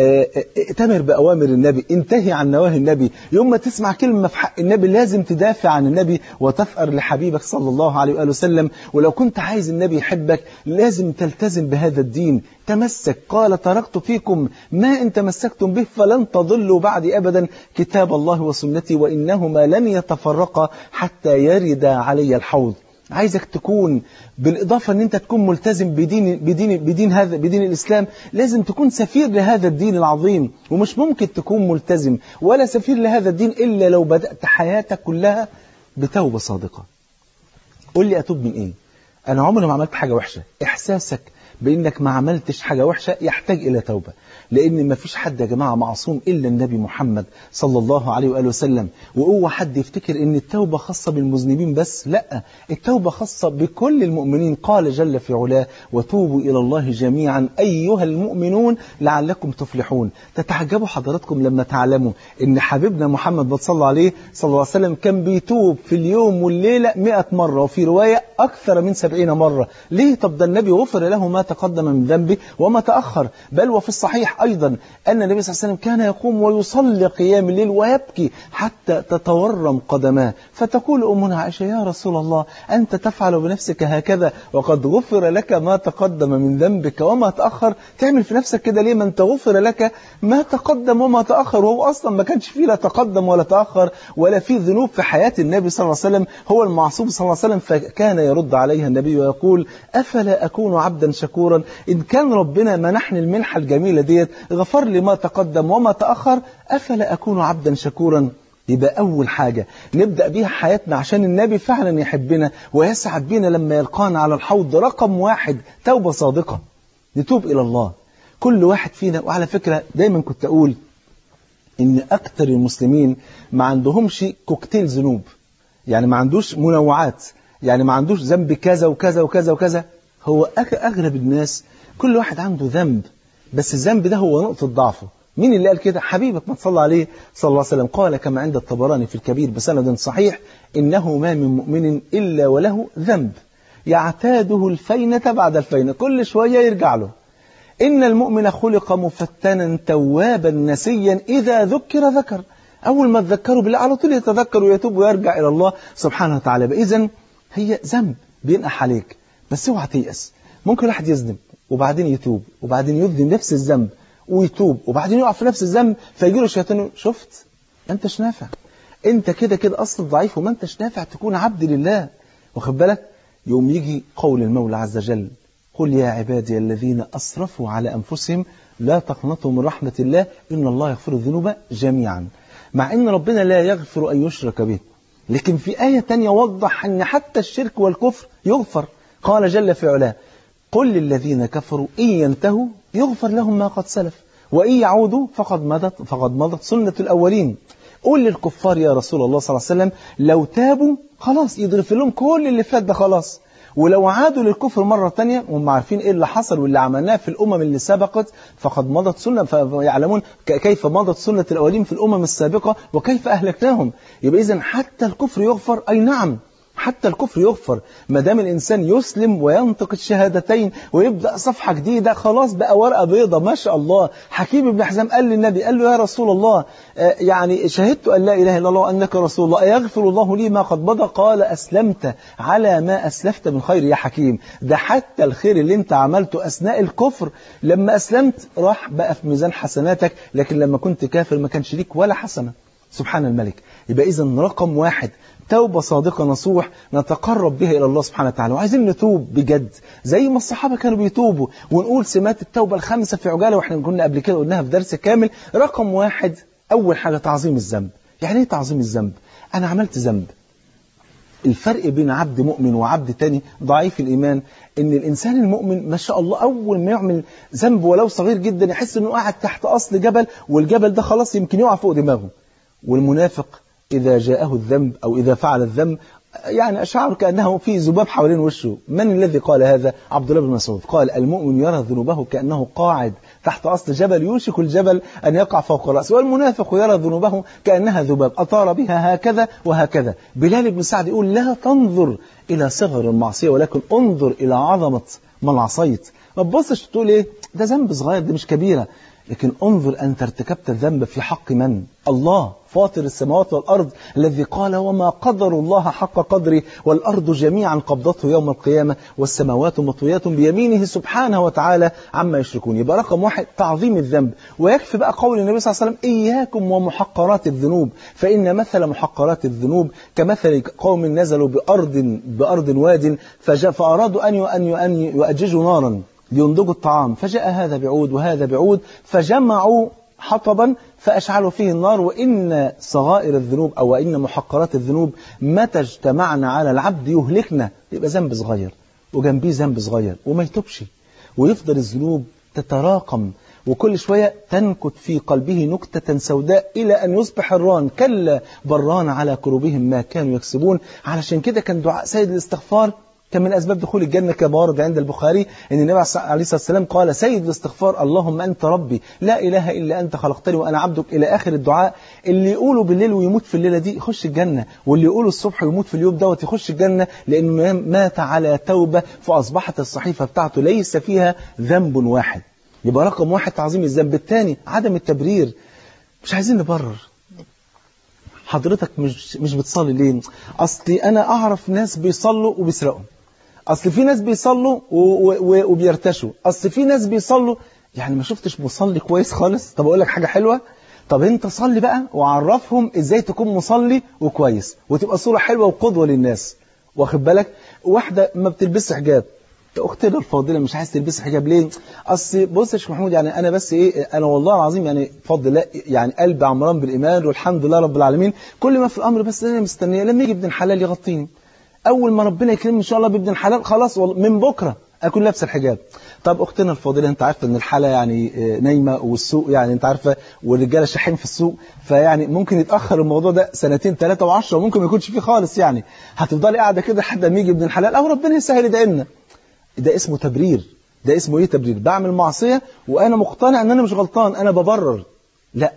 ائتمر بأوامر النبي، انتهي عن نواهي النبي. يوم ما تسمع كلمة في حق النبي لازم تدافع عن النبي وتثأر لحبيبك صلى الله عليه وآله وسلم. ولو كنت عايز النبي يحبك لازم تلتزم بهذا الدين. تمسك. قال تركت فيكم ما إن تمسكتم به فلن تضلوا بعدي أبدا، كتاب الله وسنتي وإنهما لن يتفرقا حتى يرد علي الحوض. عايزك تكون بالإضافة أن أنت تكون ملتزم بدين الإسلام، لازم تكون سفير لهذا الدين العظيم. ومش ممكن تكون ملتزم ولا سفير لهذا الدين إلا لو بدأت حياتك كلها بتوبة صادقة. قل لي أتوب من إيه؟ أنا عمري ما عملت حاجة وحشة. إحساسك بأنك ما عملتش حاجة وحشة يحتاج إلى توبة، لأن ما فيش حد يا جماعة معصوم إلا النبي محمد صلى الله عليه وآله وسلم. وهو حد يفتكر أن التوبة خاصة بالمذنبين بس، لا، التوبة خاصة بكل المؤمنين. قال جل في علاه وتوبوا إلى الله جميعا أيها المؤمنون لعلكم تفلحون. تتعجبوا حضراتكم لما تعلموا أن حبيبنا محمد صلى الله عليه وسلم كان بيتوب في اليوم والليلة 100 مرة، وفي رواية أكثر من 70 مرة. ليه؟ طب ده النبي غفر له ما تقدم من ذنبه وما تأخر. بل وفي الصحيح أيضا أن النبي صلى الله عليه وسلم كان يقوم ويصلي قيام الليل ويبكي حتى تتورم قدماه، فتقول أمنا عائشة يا رسول الله أنت تفعل بنفسك هكذا وقد غفر لك ما تقدم من ذنبك وما تأخر؟ تعمل في نفسك كده ليه؟ ما أنت غفر لك ما تقدم وما تأخر، وهو أصلا ما كانش فيه لا تقدم ولا تأخر ولا فيه ذنوب في حياة النبي صلى الله عليه وسلم. هو المعصوم صلى الله عليه وسلم. فكان يرد عليها النبي ويقول أفلا أكون عبدا شكورا؟ شكورا. إن كان ربنا منحني المنحة الجميلة ديت، غفر لي ما تقدم وما تأخر، أفلا أكون عبدا شكورا؟ يبقى أول حاجة نبدأ بيها حياتنا عشان النبي فعلا يحبنا ويسعد بينا لما يلقانا على الحوض، رقم 1 توبة صادقة، نتوب إلى الله كل واحد فينا. وعلى فكرة دايما كنت أقول إن أكتر المسلمين ما عندهمش كوكتيل ذنوب، يعني ما عندوش منوعات، يعني ما عندوش ذنب كذا وكذا وكذا وكذا. هو أغلب الناس كل واحد عنده ذنب، بس الذنب ده هو نقطة ضعفه. مين اللي قال كده؟ حبيبك ما تصلى عليه صلى الله عليه وسلم، قال كما عند الطبراني في الكبير بسند صحيح: إنه ما من مؤمن إلا وله ذنب يعتاده الفينة بعد الفينة، كل شوية يرجع له. إن المؤمن خلق مفتنا توابا نسيا إذا ذكر ذكر، أول ما تذكروا بالله على طول يتذكر ويتوب ويرجع إلى الله سبحانه وتعالى. إذن هي ذنب بينقح عليك، بس اوعى تيأس. ممكن واحد يذنب وبعدين يتوب وبعدين يذنب نفس الذنب ويتوب وبعدين يقع في نفس الذنب، فيجي له الشيطان: شفت ما انتش نافع، انت كده كده اصلا ضعيف وما انتش نافع تكون عبد لله، واخد بالك؟ يوم يجي قول المولى عز وجل: قل يا عبادي الذين أسرفوا على أنفسهم لا تقنطوا من رحمة الله إن الله يغفر الذنوب جميعا. مع إن ربنا لا يغفر أن يشرك به، لكن في آية تانية وضح أن حتى الشرك والكفر يغفر. قال جل في علاه: قل للذين كفروا إن ينتهوا يغفر لهم ما قد سلف وإن يعودوا فقد مضت سنة الأولين. قل للكفار يا رسول الله صلى الله عليه وسلم لو تابوا خلاص يضرف لهم كل اللي فات ده خلاص، ولو عادوا للكفر مرة تانية وهم عارفين إيه اللي حصل واللي عملناه في الأمم اللي سبقت فقد مضت سنة، فيعلمون كيف مضت سنة الأولين في الأمم السابقة وكيف أهلكناهم. يبقى إذن حتى الكفر يغفر، أي نعم حتى الكفر يغفر ما دام الإنسان يسلم وينطق الشهادتين ويبدأ صفحة جديدة، خلاص بقى ورقة بيضة ما شاء الله. حكيم بن حزام قال للنبي، قال له: يا رسول الله يعني شهدت أن لا إله إلا الله وأنك رسول الله، يغفر الله لي ما قد مضى؟ قال: أسلمت على ما أسلفت من خير يا حكيم. ده حتى الخير اللي انت عملته أثناء الكفر لما أسلمت راح بقى في ميزان حسناتك، لكن لما كنت كافر ما كانش ليك ولا حسنة. سبحان الملك. يبقى إذن رقم 1 توبة صادقة نصوح نتقرب بها إلى الله سبحانه وتعالى. وعايزين نتوب بجد زي ما الصحابة كانوا بيتوبوا، ونقول سمات التوبة ال5 في عجالة، وإحنا كنا قبل كده قلناها في درس كامل. رقم 1 أول حاجة تعظيم الذنب. يعني إيه تعظيم الذنب؟ أنا عملت ذنب. الفرق بين عبد مؤمن وعبد تاني ضعيف الإيمان إن الإنسان المؤمن ما شاء الله أول ما يعمل ذنب ولو صغير جدا يحس إنه قاعد تحت أصل جبل، والجبل ده خلاص يمكن يقع فوق دماغه. والمنافق إذا جاءه الذنب أو إذا فعل الذنب يعني أشعر كأنه في ذباب حوالين وشه. من الذي قال هذا؟ عبد الله بن مسعود قال: المؤمن يرى ذنوبه كأنه قاعد تحت أصل جبل يوشك الجبل أن يقع فوق رأسه، والمنافق يرى ذنوبه كأنها ذباب أطار بها هكذا وهكذا. بلال بن سعد يقول: لا تنظر إلى صغر المعصية ولكن انظر إلى عظمة من عصيت. ما تبصش تقول إيه ده ذنب صغير ده مش كبيرة، لكن انظر أنت ارتكبت الذنب في حق من؟ الله فاطر السماوات والأرض الذي قال: وما قدر الله حق قدره والأرض جميعا قبضته يوم القيامة والسماوات مطويات بيمينه سبحانه وتعالى عما يشركون. يبقى رقم 1 تعظيم الذنب. ويكفي بقى قول النبي صلى الله عليه وسلم: إياكم ومحقرات الذنوب فإن مثل محقرات الذنوب كمثل قوم نزلوا بأرض واد فأرادوا أن يؤججوا نارا لينضجوا الطعام، فجاء هذا بعود وهذا بعود فجمعوا حطبا فأشعلوا فيه النار. وإن صغائر الذنوب أو إن محقرات الذنوب متى اجتمعنا على العبد يهلكنا. يبقى ذنب صغير وجنبيه ذنب صغير وما يتوبش، ويفضل الذنوب تتراكم وكل شوية تنكت في قلبه نكتة سوداء إلى أن يصبح الران كلا بران على كروبهم ما كانوا يكسبون. علشان كده كان دعاء سيد الاستغفار كان من أسباب دخول الجنة كما ورد عند البخاري أن النبي عليه الصلاة والسلام قال: سيد الاستغفار اللهم أنت ربي لا إله إلا أنت خلقتني وأنا عبدك، إلى آخر الدعاء. اللي يقوله بالليل ويموت في الليلة دي يخش الجنة، واللي يقوله الصبح ويموت في اليوم دوت يخش الجنة، لأنه مات على توبة فأصبحت الصحيفة بتاعته ليس فيها ذنب واحد. يبقى رقم 1 تعظيم الذنب. الثاني عدم التبرير. مش عايزين نبرر. حضرتك مش بتصلي ليه؟ أصلي أنا أعرف ناس بيصلوا وبيسرقوا، أصل في ناس بيصلوا وبيرتشوا، أصل في ناس بيصلوا يعني ما شفتش مصلي كويس خالص. طب أقول لك حاجة حلوة، طب أنت صلي بقى وعرفهم إزاي تكون مصلي وكويس وتبقى صورة حلوة وقدوة للناس. واخد بالك؟ واحدة ما بتلبس حجاب اختنا الفاضله مش عايز تلبسي حجاب ليه؟ اصل بص يا شيخ محمود، يعني انا بس ايه، انا والله العظيم يعني بفضل الله يعني قلبي عمران بالايمان والحمد لله رب العالمين. كل ما في الامر بس انا مستنيه لما يجي ابن الحلال يغطيني. اول ما ربنا يكرمني ان شاء الله بابن الحلال خلاص من بكره اكون لابس الحجاب. طب اختنا الفاضله، انت عارفه ان الحاله يعني نايمه والسوق يعني انت عارفه، والرجاله شاحين في السوق، فيعني ممكن يتاخر الموضوع ده سنتين 3 و10 وممكن ما يكونش فيه خالص. يعني هتفضلي قاعده كده لحد ما يجي ابن الحلال او ربنا يسهل يدعي. ده اسمه تبرير. ده اسمه ايه؟ تبرير. بعمل معصيه وانا مقتنع ان انا مش غلطان، انا ببرر. لا.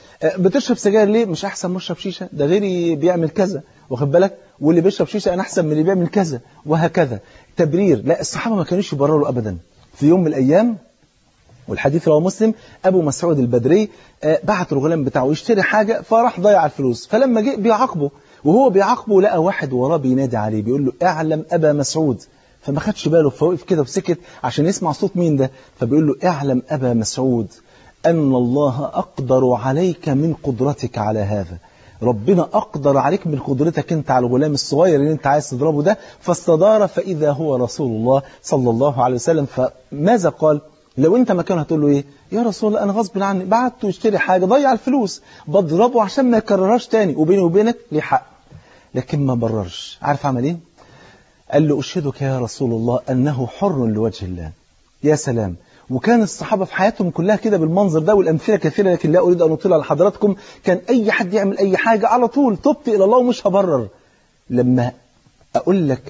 بتشرب سجاير ليه؟ مش احسن ما اشرب شيشه؟ ده غيري بيعمل كذا، واخد بالك؟ واللي بيشرب شيشه انا احسن من اللي بيعمل كذا، وهكذا. تبرير. لا، الصحابه ما كانوش يبرروا ابدا. في يوم من الايام، والحديث رواه مسلم، ابو مسعود البدري بعت الغلام بتاعه يشتري حاجه، فراح ضيع الفلوس. فلما جه بيعاقبه، وهو بيعاقبه لقى واحد وراه بينادي عليه بيقول له اعلم ابا مسعود. فما خدش باله، فوقف كده وسكت عشان يسمع صوت مين ده. فبيقول له اعلم ابا مسعود ان الله اقدر عليك من قدرتك على هذا. ربنا اقدر عليك من قدرتك انت على الغلام الصغير اللي انت عايز تضربه ده. فاستدار فاذا هو رسول الله صلى الله عليه وسلم. فماذا قال؟ لو انت مكانه هتقول له ايه؟ يا رسول الله انا غصب عني بعته يشتري حاجه، ضيع الفلوس، بضربه عشان ما يكررهاش تاني، وبيني وبينك ليه حق. لكن ما بررش. عارف عمل ايه؟ قال له أشهدك يا رسول الله أنه حر لوجه الله. يا سلام. وكان الصحابة في حياتهم كلها كده بالمنظر ده، والأمثلة كثيرة لكن لا أريد أن أطيل على حضراتكم. كان أي حد يعمل أي حاجة على طول تبت إلى الله ومش هبرر. لما أقول لك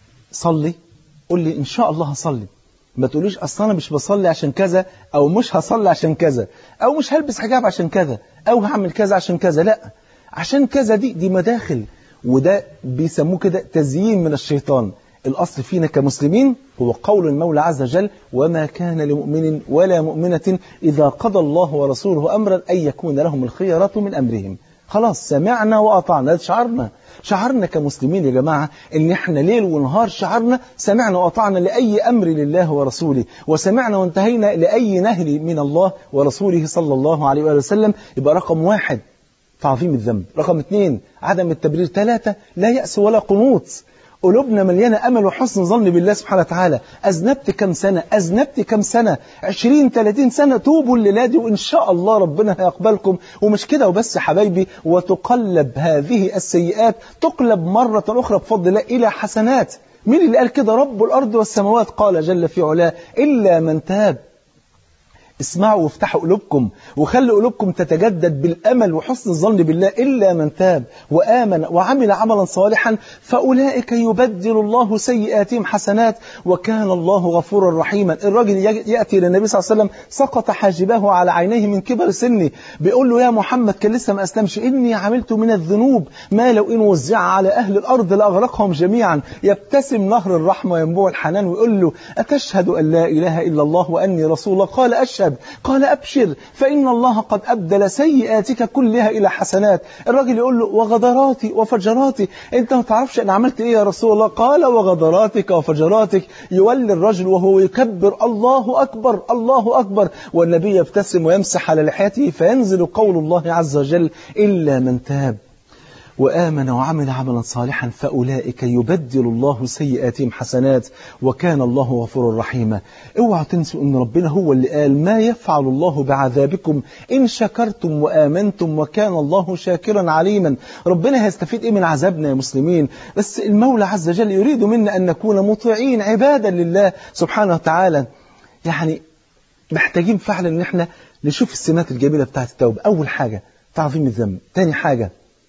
صلي قول لي إن شاء الله هصلي. ما تقوليش أصلا أنا مش بصلي عشان كذا، أو مش هصلي عشان كذا، أو مش هلبس حجاب عشان كذا، أو هعمل كذا عشان كذا. لا، عشان كذا دي مداخل، وده بيسموه كده تزيين من الشيطان. الأصل فينا كمسلمين هو قول المولى عز وجل وما كان لمؤمن ولا مؤمنة إذا قضى الله ورسوله أمرا أن يكون لهم الخيرة من أمرهم. خلاص سمعنا وأطعنا. شعرنا كمسلمين يا جماعة إن إحنا ليل ونهار شعرنا سمعنا وأطعنا لأي أمر لله ورسوله، وسمعنا وانتهينا لأي نهي من الله ورسوله صلى الله عليه وآله وسلم. يبقى رقم 1 تعظيم الذنب، رقم 2 عدم التبرير، 3 لا يأس ولا قنوط. قلوبنا مليانة أمل وحسن ظن بالله سبحانه وتعالى. أذنبت كم سنة؟ أذنبت كم سنة؟ 20-30 سنة؟ توبوا الليلة دي وإن شاء الله ربنا هيقبلكم. ومش كده وبس حبايبي، وتقلب هذه السيئات تقلب مرة أخرى بفضل الله إلى حسنات. مين اللي قال كده؟ رب الأرض والسماوات قال جل في علاه إلا من تاب. اسمعوا وافتحوا قلوبكم وخلوا قلوبكم تتجدد بالأمل وحسن الظن بالله. إلا من تاب وآمن وعمل عملا صالحا فأولئك يبدل الله سيئاتهم حسنات وكان الله غفورا رحيما. الراجل يأتي للنبي صلى الله عليه وسلم سقط حاجبه على عينيه من كبر سنه، بيقول له يا محمد كان لسه ما أسلمش، إني عملت من الذنوب ما لو إن وزع على أهل الأرض لأغرقهم جميعا. يبتسم نهر الرحمة وينبوع الحنان ويقول له أتشهد أن لا إله إلا الله وأني رسول الله؟ قال أشهد. قال أبشر فإن الله قد أبدل سيئاتك كلها إلى حسنات. الراجل يقول له وغدراتي وفجراتي، أنت ما تعرفش أنا عملت إيه يا رسول الله؟ قال وغدراتك وفجراتك. يولي الرجل وهو يكبر الله أكبر الله أكبر، والنبي يبتسم ويمسح على لحيته فينزل قول الله عز وجل إلا من تاب وآمن وعمل عملا صالحا فأولئك يبدل الله سيئاتهم حسنات وكان الله غفورا رحيما. اوعوا تنسوا ان ربنا هو اللي قال ما يفعل الله بعذابكم إن شكرتم وآمنتم وكان الله شاكرا عليما. ربنا هيستفيد ايه من عذابنا يا مسلمين؟ بس المولى عز وجل يريد منا أن نكون مطيعين عبادا لله سبحانه وتعالى. يعني محتاجين فعلا ان احنا نشوف السمات الجميلة بتاعت التوبة. أول حاجة تعظيم الذنب، تاني حاجة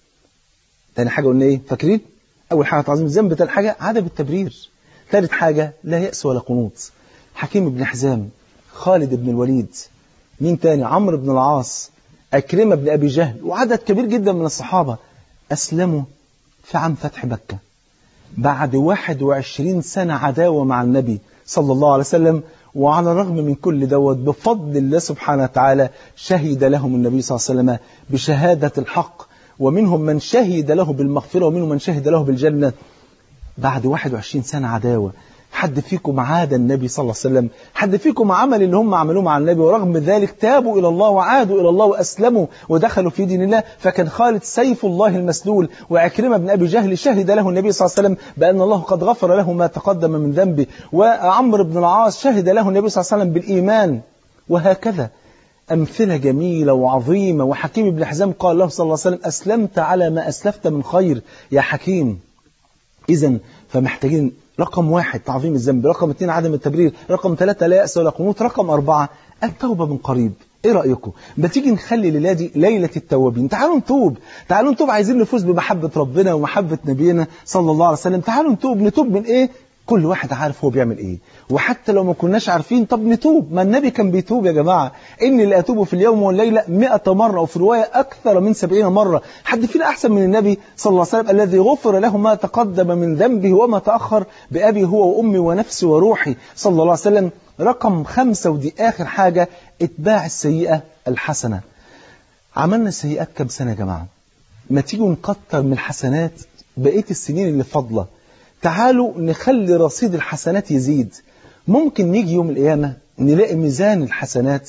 قلنا ايه؟ فاكرين؟ اول حاجه تعظيم الذنب، تاني حاجه عدم التبرير، ثالث حاجه لا يأس ولا قنوط. حكيم بن حزام، خالد بن الوليد، مين تاني؟ عمرو بن العاص، أكرمة بن أبي جهل، وعدد كبير جدا من الصحابة أسلموا في عام فتح مكة بعد 21 سنة عداوة مع النبي صلى الله عليه وسلم. وعلى الرغم من كل دوت بفضل الله سبحانه وتعالى شهد لهم النبي صلى الله عليه وسلم بشهادة الحق، ومنهم من شهد له بالمغفرة ومنهم من شهد له بالجنة بعد 21 سنة عداوة. حد فيكم عاد النبي صلى الله عليه وسلم؟ حد فيكم عمل اللي هم عملوه مع النبي ورغم ذلك تابوا إلى الله وعادوا إلى الله وأسلموا ودخلوا في دين الله؟ فكان خالد سيف الله المسلول، وعكرمة بن أبي جهل شهد له النبي صلى الله عليه وسلم بأن الله قد غفر له ما تقدم من ذنبه، وعمرو بن العاص شهد له النبي صلى الله عليه وسلم بالإيمان. وهكذا أمثلة جميلة وعظيمة. وحكيم بن حزام قال له صلى الله عليه وسلم أسلمت على ما أسلفت من خير يا حكيم. إذن فمحتاجين رقم 1 تعظيم الذنب، رقم 2 عدم التبرير، رقم 3 لا يأس ولا قنوط، رقم 4 التوبة من قريب. ايه رأيكم؟ ما تيجي نخلي الليلة دي ليلة التوابين. تعالوا نتوب، تعالوا نتوب، عايزين نفوز بمحبة ربنا ومحبة نبينا صلى الله عليه وسلم. تعالوا نتوب. نتوب من ايه؟ كل واحد عارف هو بيعمل ايه، وحتى لو ما كناش عارفين طب نتوب. ما النبي كان بيتوب يا جماعة. إني لأتوب في اليوم والليلة 100 مرة، وفي رواية أكثر من 70 مرة. حد فينا أحسن من النبي صلى الله عليه وسلم الذي غفر له ما تقدم من ذنبه وما تأخر بأبي هو وأمي ونفسي وروحي صلى الله عليه وسلم. رقم 5 ودي آخر حاجة، اتباع السيئة الحسنة. عملنا السيئات كم سنة يا جماعة؟ ما تيجوا نكتر من الحسنات بقية السنين اللي فاضلة. تعالوا نخلي رصيد الحسنات يزيد. ممكن نيجي يوم القيامة نلاقي ميزان الحسنات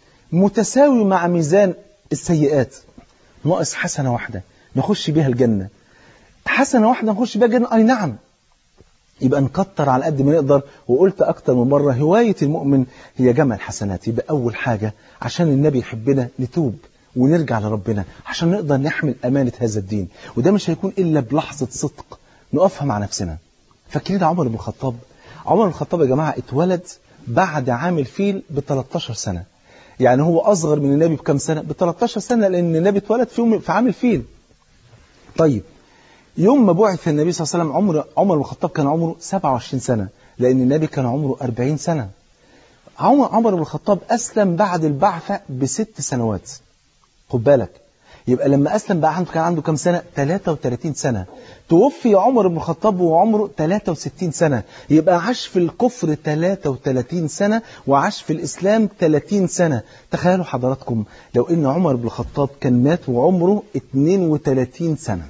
متساوي مع ميزان السيئات، ناقص حسنة واحدة نخش بها الجنة. حسنة واحدة نخش بها الجنة، أي نعم. يبقى نكتر على قد ما نقدر. وقلت أكتر من مرة هواية المؤمن هي جمع الحسنات. يبقى أول حاجة عشان النبي يحبنا نتوب ونرجع لربنا عشان نقدر نحمل أمانة هذا الدين. وده مش هيكون إلا بلحظة صدق نقفها مع نفسنا. فاكرين عمر بن الخطاب؟ عمر بن الخطاب يا جماعة اتولد بعد عام الفيل ب13 سنة. يعني هو أصغر من النبي بكم سنة؟ ب13 سنة، لأن النبي اتولد في عام الفيل. طيب يوم ما بعث النبي صلى الله عليه وسلم عمر بن الخطاب كان عمره 27 سنة، لأن النبي كان عمره 40 سنة. عمر بن الخطاب أسلم بعد البعثة ب6 سنوات. خد بالك، يبقى لما أسلم بقى كان عنده كم سنة؟ 33 سنة. توفي عمر بن الخطاب وعمره 63 سنة. يبقى عاش في الكفر 33 سنة وعاش في الإسلام 30 سنة. تخيلوا حضراتكم لو إن عمر بن الخطاب كان مات وعمره 32 سنة،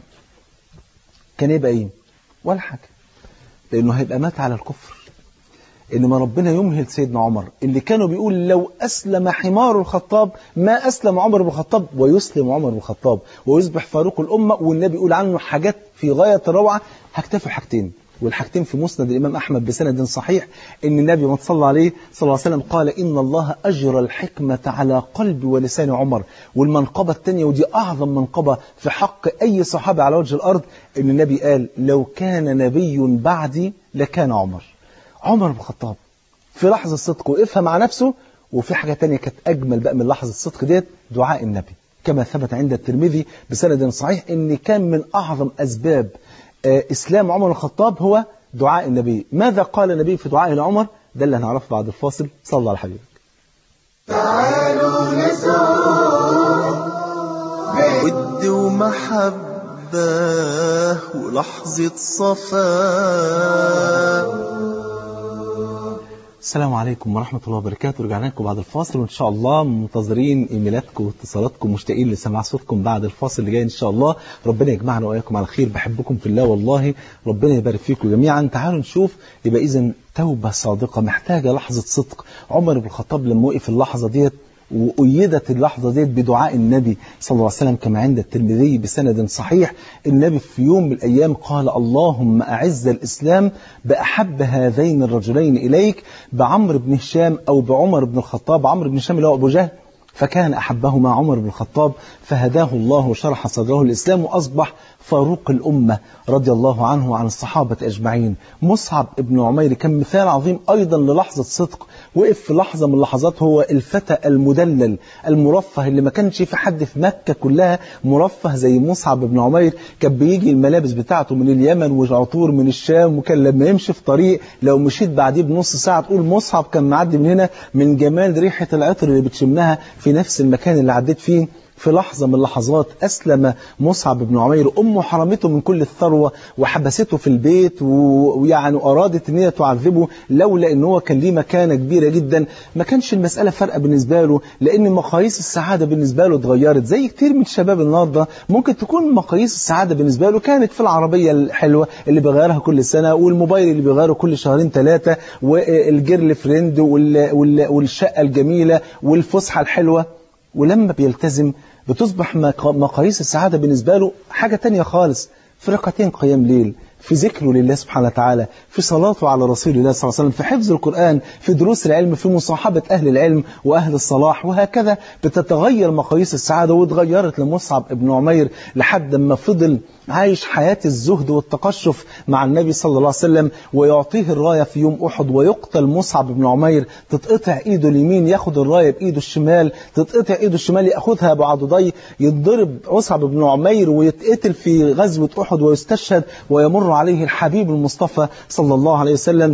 كان يبقى إيه؟ ولا حاجة، لأنه هيبقى مات على الكفر. إنما ربنا يمهل سيدنا عمر اللي كانوا بيقول لو أسلم حمار الخطاب ما أسلم عمر بن الخطاب، ويسلم عمر بن الخطاب ويصبح فاروق الأمة. والنبي يقول عنه حاجات في غاية الروعة. هكتفي حاجتين، والحاجتين في مسند الإمام أحمد بسند صحيح، إن النبي ما صلى عليه صلى الله عليه وسلم قال إن الله أجرى الحكمة على قلب ولسان عمر. والمنقبة الثانية ودي أعظم منقبة في حق أي صحابة على وجه الأرض، إن النبي قال لو كان نبي بعدي لكان عمر. عمر بن الخطاب في لحظة صدق وقفها مع نفسه. وفي حاجة تانية كانت أجمل بقى من لحظة الصدق ديت، دعاء النبي كما ثبت عند الترمذي بسند صحيح إن كان من أعظم أسباب إسلام عمر بن الخطاب هو دعاء النبي. ماذا قال النبي في دعاء لعمر؟ ده اللي هنعرفه بعد الفاصل. صلى الله على حبيبك. تعالوا نزور ود ومحبة ولحظة صفاء. السلام عليكم ورحمة الله وبركاته. رجعنا لكم بعد الفاصل، وإن شاء الله منتظرين إيميلاتكم واتصالاتكم، مشتاقين لسماع صوتكم بعد الفاصل اللي جاي إن شاء الله. ربنا يجمعنا وإياكم على خير. بحبكم في الله والله، ربنا يبارك فيكم جميعا. تعالوا نشوف. يبقى إذن توبة صادقة محتاجة لحظة صدق. عمر بن الخطاب لما وقف اللحظة ديت وأيدت اللحظة ديت بدعاء النبي صلى الله عليه وسلم كما عند الترمذي بسند صحيح. النبي في يوم من الأيام قال اللهم أعز الإسلام بأحب هذين الرجلين إليك، بعمر بن هشام أو بعمر بن الخطاب. عمرو بن هشام اللي هو أبو جهل، فكان أحبهما عمر بن الخطاب، فهداه الله وشرح صدره الإسلام وأصبح فاروق الأمة رضي الله عنه وعن الصحابة أجمعين. مصعب بن عمير كان مثال عظيم أيضا للحظة صدق. وقف في لحظة من اللحظات، هو الفتى المدلل المرفه اللي ما كانش في حد في مكة كلها مرفه زي مصعب بن عمير. كان بيجي الملابس بتاعته من اليمن والعطور من الشام، وكان لما يمشي في طريق لو مشيت بعديه بنص ساعة تقول مصعب كان معدي من هنا من جمال ريحة العطر اللي بتشمها في نفس المكان اللي عديت فيه. في لحظة من اللحظات أسلم مصعب بن عمير. أمه حرمته من كل الثروة وحبسته في البيت، ويعني أرادت أن هي تعذبه لولا أن هو كان ليه مكانة كبيرة جدا. ما كانش المسألة فرقة بالنسبة له، لأن مقاييس السعادة بالنسبة له اتغيرت. زي كتير من الشباب النهاردة ممكن تكون مقاييس السعادة بالنسبة له كانت في العربية الحلوة اللي بيغيرها كل سنة، والموبايل اللي بيغيره كل شهرين ثلاثة، والجيرل فريند، والشقة الجميلة، والفسحة الحلوة. ولما بيلتزم بتصبح مقاييس السعادة بالنسبة له حاجة تانية خالص، في ركعتين قيام ليل، في ذكره لله سبحانه وتعالى، في صلاته على رسول الله صلى الله عليه وسلم، في حفظ القرآن، في دروس العلم، في مصاحبة أهل العلم وأهل الصلاح. وهكذا بتتغير مقاييس السعادة. واتغيرت لمصعب ابن عمير لحد ما فضل عايش حياة الزهد والتقشف مع النبي صلى الله عليه وسلم، ويعطيه الراية في يوم أحد ويقتل مصعب بن عمير. تتقطع إيده اليمين ياخد الراية بإيده الشمال، تتقطع إيده الشمال يأخذها بعضديه. يتضرب مصعب بن عمير ويتقتل في غزوة أحد ويستشهد، ويمر عليه الحبيب المصطفى صلى الله عليه وسلم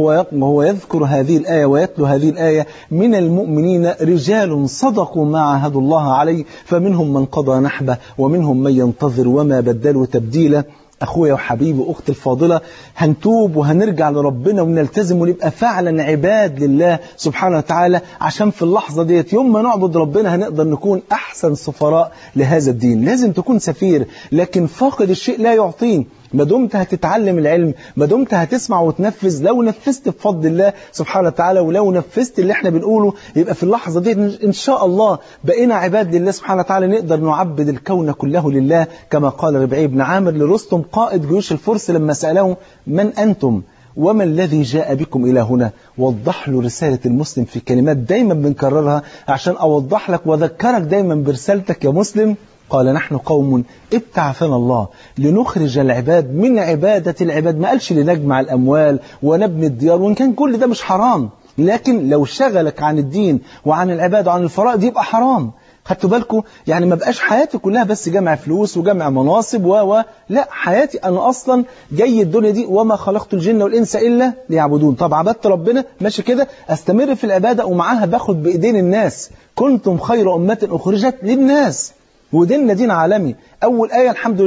وهو يذكر هذه الآية ويتلو هذه الآية: من المؤمنين رجال صدقوا ما عاهدوا الله عليه فمنهم من قضى نحبه ومنهم من ينتظر وما بدلوا تبديلا. أخويا وحبيبي وأختي الفاضلة، هنتوب وهنرجع لربنا ونلتزم ونبقى فعلا عباد لله سبحانه وتعالى، عشان في اللحظة ديت يوم ما نعبد ربنا هنقدر نكون أحسن سفراء لهذا الدين. لازم تكون سفير، لكن فاقد الشيء لا يعطيه. ما دمت هتتعلم العلم، ما دمت هتسمع وتنفذ، لو نفذت بفضل الله سبحانه وتعالى، ولو نفذت اللي احنا بنقوله، يبقى في اللحظة دي إن شاء الله بقينا عباد لله سبحانه وتعالى، نقدر نعبد الكون كله لله، كما قال ربيعي بن عامر لرستم قائد جيوش الفرس لما سأله: من أنتم وما الذي جاء بكم إلى هنا؟ وضح له رسالة المسلم في كلمات دايما بنكررها عشان أوضح لك وذكرك دايما برسالتك يا مسلم. قال: نحن قوم ابتعثنا الله لنخرج العباد من عبادة العباد. ما قالش لنجمع الأموال ونبني الديار، وإن كان كل ده مش حرام، لكن لو شغلك عن الدين وعن العبادة وعن الفرائض يبقى حرام. خدتوا بالكم؟ يعني ما بقاش حياتي كلها بس جمع فلوس وجمع مناصب لا، حياتي أنا أصلا جاي الدنيا دي وما خلقت الجن والإنس إلا ليعبدون. طب عبدت ربنا ماشي كده، أستمر في العبادة ومعاها باخد بإيدين الناس. كنتم خير أمة أخرجت للناس، وديننا دين عالمي. أول آية الحمد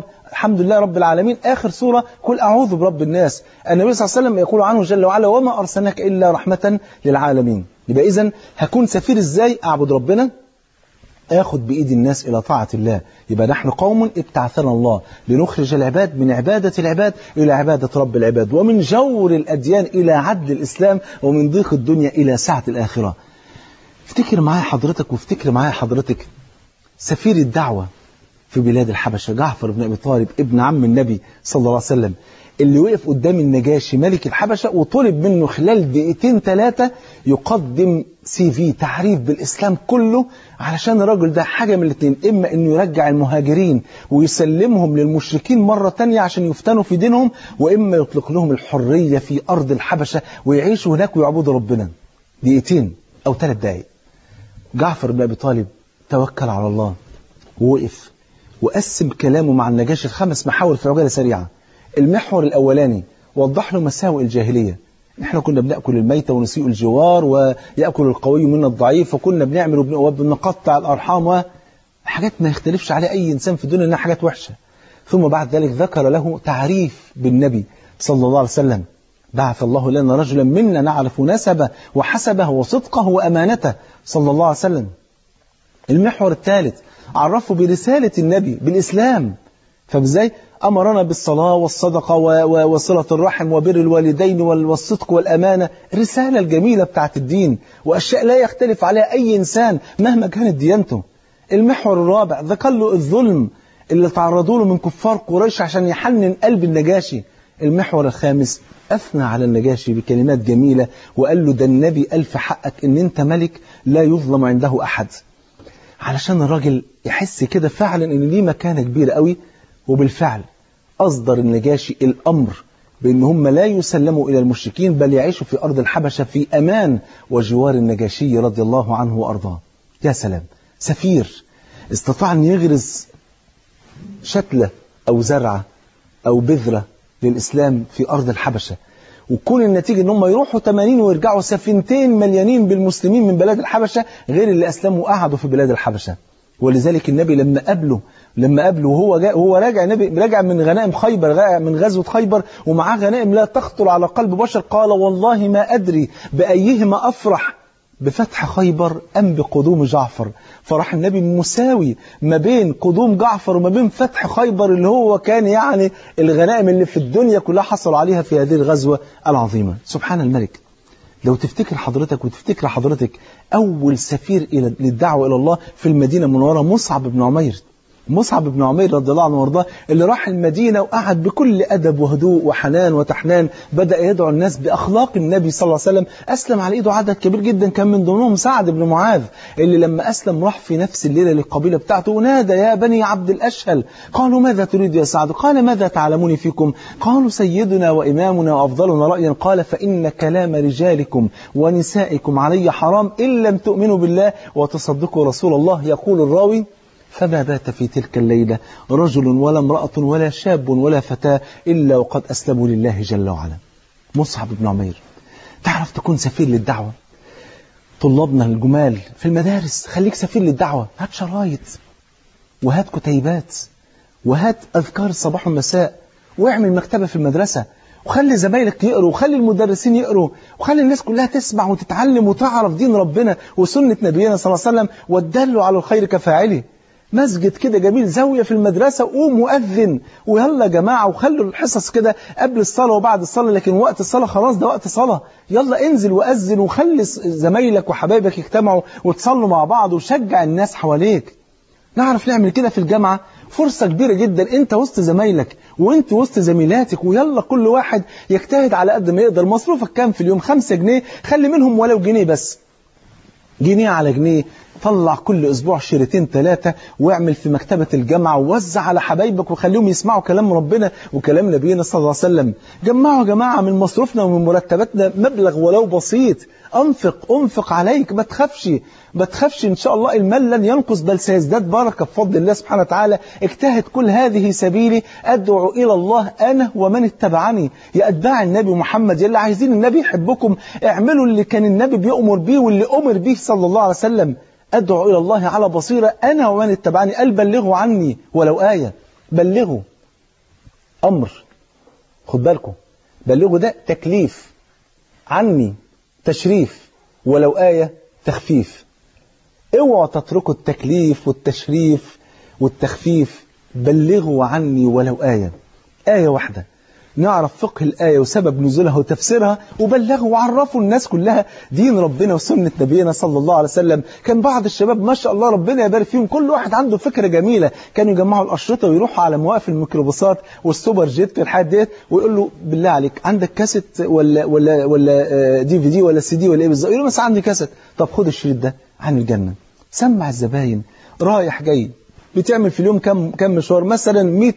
لله رب العالمين. آخر سورة قل أعوذ برب الناس. النبي صلى الله عليه وسلم يقول عنه جل وعلا: وما أرسلناك إلا رحمة للعالمين. يبقى إذن هكون سفير إزاي؟ أعبد ربنا، آخد بإيد الناس إلى طاعة الله. يبقى نحن قوم ابتعثنا الله لنخرج العباد من عبادة العباد إلى عبادة رب العباد، ومن جور الأديان إلى عدل الإسلام، ومن ضيق الدنيا إلى سعة الآخرة. افتكر معايا حضرتك وافتكر معايا حضرتك سفير الدعوة في بلاد الحبشة جعفر بن أبي طالب ابن عم النبي صلى الله عليه وسلم، اللي وقف قدام النجاشي ملك الحبشة وطلب منه خلال دقيقتين 3 يقدم CV تعريف بالإسلام كله، علشان الراجل ده حاجة من الاثنين: إما إنه يرجع المهاجرين ويسلمهم للمشركين مرة تانية عشان يفتنوا في دينهم، وإما يطلق لهم الحرية في أرض الحبشة ويعيشوا هناك ويعبدوا ربنا. دقيقتين أو 3 دقايق. جعفر بن أبي طالب توكل على الله ووقف وقسم كلامه مع النجاشي 5 محاور في عجالة سريعة. المحور الأولاني وضح له مساوئ الجاهلية. احنا كنا بنأكل الميتة ونسيء الجوار ويأكل القوي من الضعيف، وكنا بنعمل وبنقطع الأرحام وحاجات ما يختلفش عليها أي إنسان في الدنيا إنها حاجات وحشة. ثم بعد ذلك ذكر له تعريف بالنبي صلى الله عليه وسلم: بعث الله لنا رجلا منا نعرف نسبه وحسبه وصدقه وأمانته صلى الله عليه وسلم. المحور الثالث عرفه برسالة النبي بالإسلام. فبزاي أمرنا بالصلاة والصدقة وصلة الرحم وبر الوالدين والصدق والأمانة، الرسالة الجميلة بتاعت الدين، وأشياء لا يختلف عليها أي إنسان مهما كانت ديانته. المحور الرابع ذكر له الظلم اللي تعرضوا له من كفار قريش عشان يحنن قلب النجاشي. المحور الخامس أثنى على النجاشي بكلمات جميلة وقال له: ده النبي ألف حقك إن أنت ملك لا يظلم عنده أحد، علشان الراجل يحس كده فعلا إن ليه مكانة كبيرة قوي. وبالفعل أصدر النجاشي الأمر بأن هم لا يسلموا إلى المشركين، بل يعيشوا في أرض الحبشة في أمان وجوار النجاشي رضي الله عنه وأرضاه. يا سلام، سفير استطاع أن يغرز شتلة أو زرعة أو بذرة للإسلام في أرض الحبشة، وكون النتيجة ان هم يروحوا 80 ويرجعوا سفينتين مليانين بالمسلمين من بلاد الحبشة، غير اللي أسلموا وقعدوا في بلاد الحبشة. ولذلك النبي لما قابله وهو راجع، النبي راجع من غنائم خيبر، راجع من غزوة خيبر ومعاه غنائم لا تخطر على قلب بشر، قال والله ما أدري بأيهما أفرح، بفتح خيبر أم بقدوم جعفر. فراح النبي مساوي ما بين قدوم جعفر وما بين فتح خيبر اللي هو كان يعني الغنائم اللي في الدنيا كلها حصل عليها في هذه الغزوة العظيمة. سبحان الملك. لو تفتكر حضرتك وتفتكر حضرتك أول سفير للدعوة إلى الله في المدينة المنورة مصعب بن عمير. مصعب بن عمير رضي الله عنه وارضاه، اللي راح المدينة وقعد بكل أدب وهدوء وحنان وتحنان، بدأ يدعو الناس بأخلاق النبي صلى الله عليه وسلم. أسلم على إيده عدد كبير جدا، كان من ضمنهم سعد بن معاذ، اللي لما أسلم راح في نفس الليلة للقبيلة بتاعته ونادى يا بني عبد الأشهل. قالوا ماذا تريد يا سعد؟ قال ماذا تعلمون فيكم؟ قالوا سيدنا وإمامنا وأفضلنا رأيا. قال فإن كلام رجالكم ونسائكم علي حرام إن لم تؤمنوا بالله وتصدقوا رسول الله. يقول الراوي فما بات في تلك الليلة رجل ولا امرأة ولا شاب ولا فتاة إلا وقد أسلموا لله جل وعلا. مصعب بن عمير. تعرف تكون سفير للدعوة؟ طلابنا الجمال في المدارس، خليك سفير للدعوة. هات شرايط وهات كتيبات وهات أذكار الصباح والمساء واعمل مكتبة في المدرسة، وخلي زمايلك يقروا وخلي المدرسين يقروا وخلي الناس كلها تسمع وتتعلم وتعرف دين ربنا وسنة نبينا صلى الله عليه وسلم، والدلوا على الخير كفاعله. مسجد كده جميل، زاوية في المدرسة، قوم وأذن ويلا يا جماعة، وخلوا الحصص كده قبل الصلاة وبعد الصلاة، لكن وقت الصلاة خلاص ده وقت صلاة، يلا انزل وأذن وخلي زمايلك وحبايبك يجتمعوا وتصلوا مع بعض وشجع الناس حواليك. نعرف نعمل كده في الجامعة، فرصة كبيرة جدا، انت وسط زمايلك وانت وسط زميلاتك، ويلا كل واحد يجتهد على قد ما يقدر. مصروفك كام في اليوم؟ 5 جنيه، خلي منهم ولو جنيه بس، جنيه على جنيه، طلع كل أسبوع 2 3 واعمل في مكتبة الجامعة ووزع على حبايبك وخليهم يسمعوا كلام ربنا وكلام نبينا صلى الله عليه وسلم. جمعوا يا جماعة من مصروفنا ومن مرتباتنا مبلغ ولو بسيط، أنفق عليك، ما تخافش إن شاء الله، المال لن ينقص بل سيزداد بركة بفضل الله سبحانه وتعالى. اجتهد، كل هذه سبيلي أدعو إلى الله أنا ومن اتبعني. يا أتباع النبي محمد، يا اللي عايزين النبي يحبكم، اعملوا اللي كان النبي بيأمر بيه واللي أمر بيه صلى الله عليه وسلم. أدعو إلى الله على بصيرة أنا ومن اتبعني. قال بلغوا عني ولو آية، بلغوا أمر، خد بالكم، بلغوا ده تكليف، عني تشريف، ولو آية تخفيف. اوعوا تتركوا التكليف والتشريف والتخفيف، بلغوا عني ولو آية، آية واحدة نعرف فقه الآية وسبب نزولها وتفسيرها، وبلغوا وعرفوا الناس كلها دين ربنا وسنة نبينا صلى الله عليه وسلم. كان بعض الشباب ما شاء الله ربنا يبارك فيهم، كل واحد عنده فكرة جميلة، كانوا يجمعوا الأشرطة ويروحوا على مواقف الميكروباصات والسوبر جيت والحاجات ديت ويقول له بالله عليك عندك كاسيت ولا DVD ولا CD ولا ايه بالظبط؟ يقول له بس عندي كاسيت. طب خد الشريط ده عن الجنة، سمع الزباين رايح جاي. بتعمل في اليوم كم مشوار؟ مثلا 100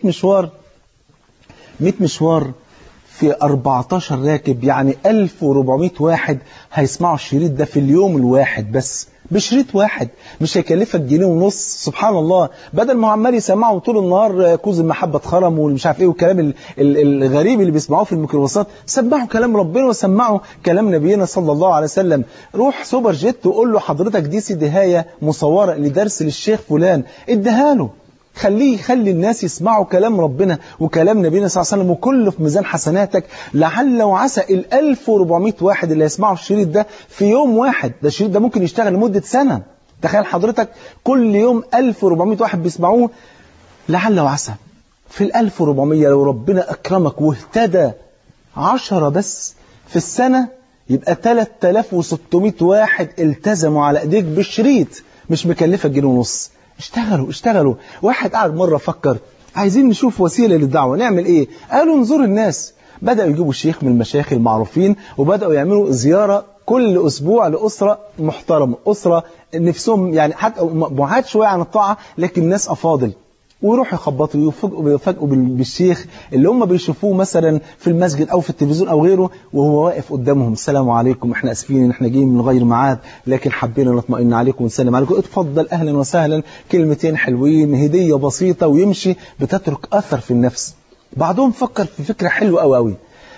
مشوار في 14 راكب، يعني 1400 واحد هيسمعوا الشريط ده في اليوم الواحد بس، بشريط واحد مش هيكلفك جنيه ونص. سبحان الله، بدل ما عمال يسمعوا طول النهار كوز المحبة خرم والمش عارف ايه والكلام الغريب اللي بيسمعوه في الميكروباصات، سمعوا كلام ربنا وسمعوا كلام نبينا صلى الله عليه وسلم. روح سوبر جيت وقول له حضرتك دي سيدهاية مصورة لدرس للشيخ فلان، اديها له، خلي الناس يسمعوا كلام ربنا وكلام نبينا صلى الله عليه وسلم، وكله في ميزان حسناتك. لعل وعسى 1400 واحد اللي يسمعوا الشريط ده في يوم واحد، ده الشريط ده ممكن يشتغل لمدة سنة. تخيل حضرتك كل يوم 1400 واحد بيسمعوه، لعل وعسى في 1400 لو ربنا أكرمك واهتدى 10 بس في السنة، يبقى 3600 واحد التزموا على ايديك بالشريط، مش مكلفك جنيه ونص. اشتغلوا. واحد قاعد مرة فكر عايزين نشوف وسيلة للدعوة، نعمل ايه؟ قالوا نزور الناس. بدأوا يجيبوا شيخ من المشايخ المعروفين وبدأوا يعملوا زيارة كل أسبوع لأسرة محترمة، أسرة نفسهم يعني حتى بعاد شوية عن الطاعة لكن ناس أفاضل، ويروحوا يخبطوا ويفاجئوا بالشيخ اللي هم بيشوفوه مثلا في المسجد أو في التلفزيون أو غيره، وهو واقف قدامهم: السلام عليكم، احنا أسفين ان احنا جايين من غير ميعاد لكن حبينا نطمئن عليكم ونسلم عليكم، اتفضل أهلا وسهلا، كلمتين حلوين، هدية بسيطة، ويمشي، بتترك أثر في النفس. بعضهم فكر في فكرة حلوة أوي،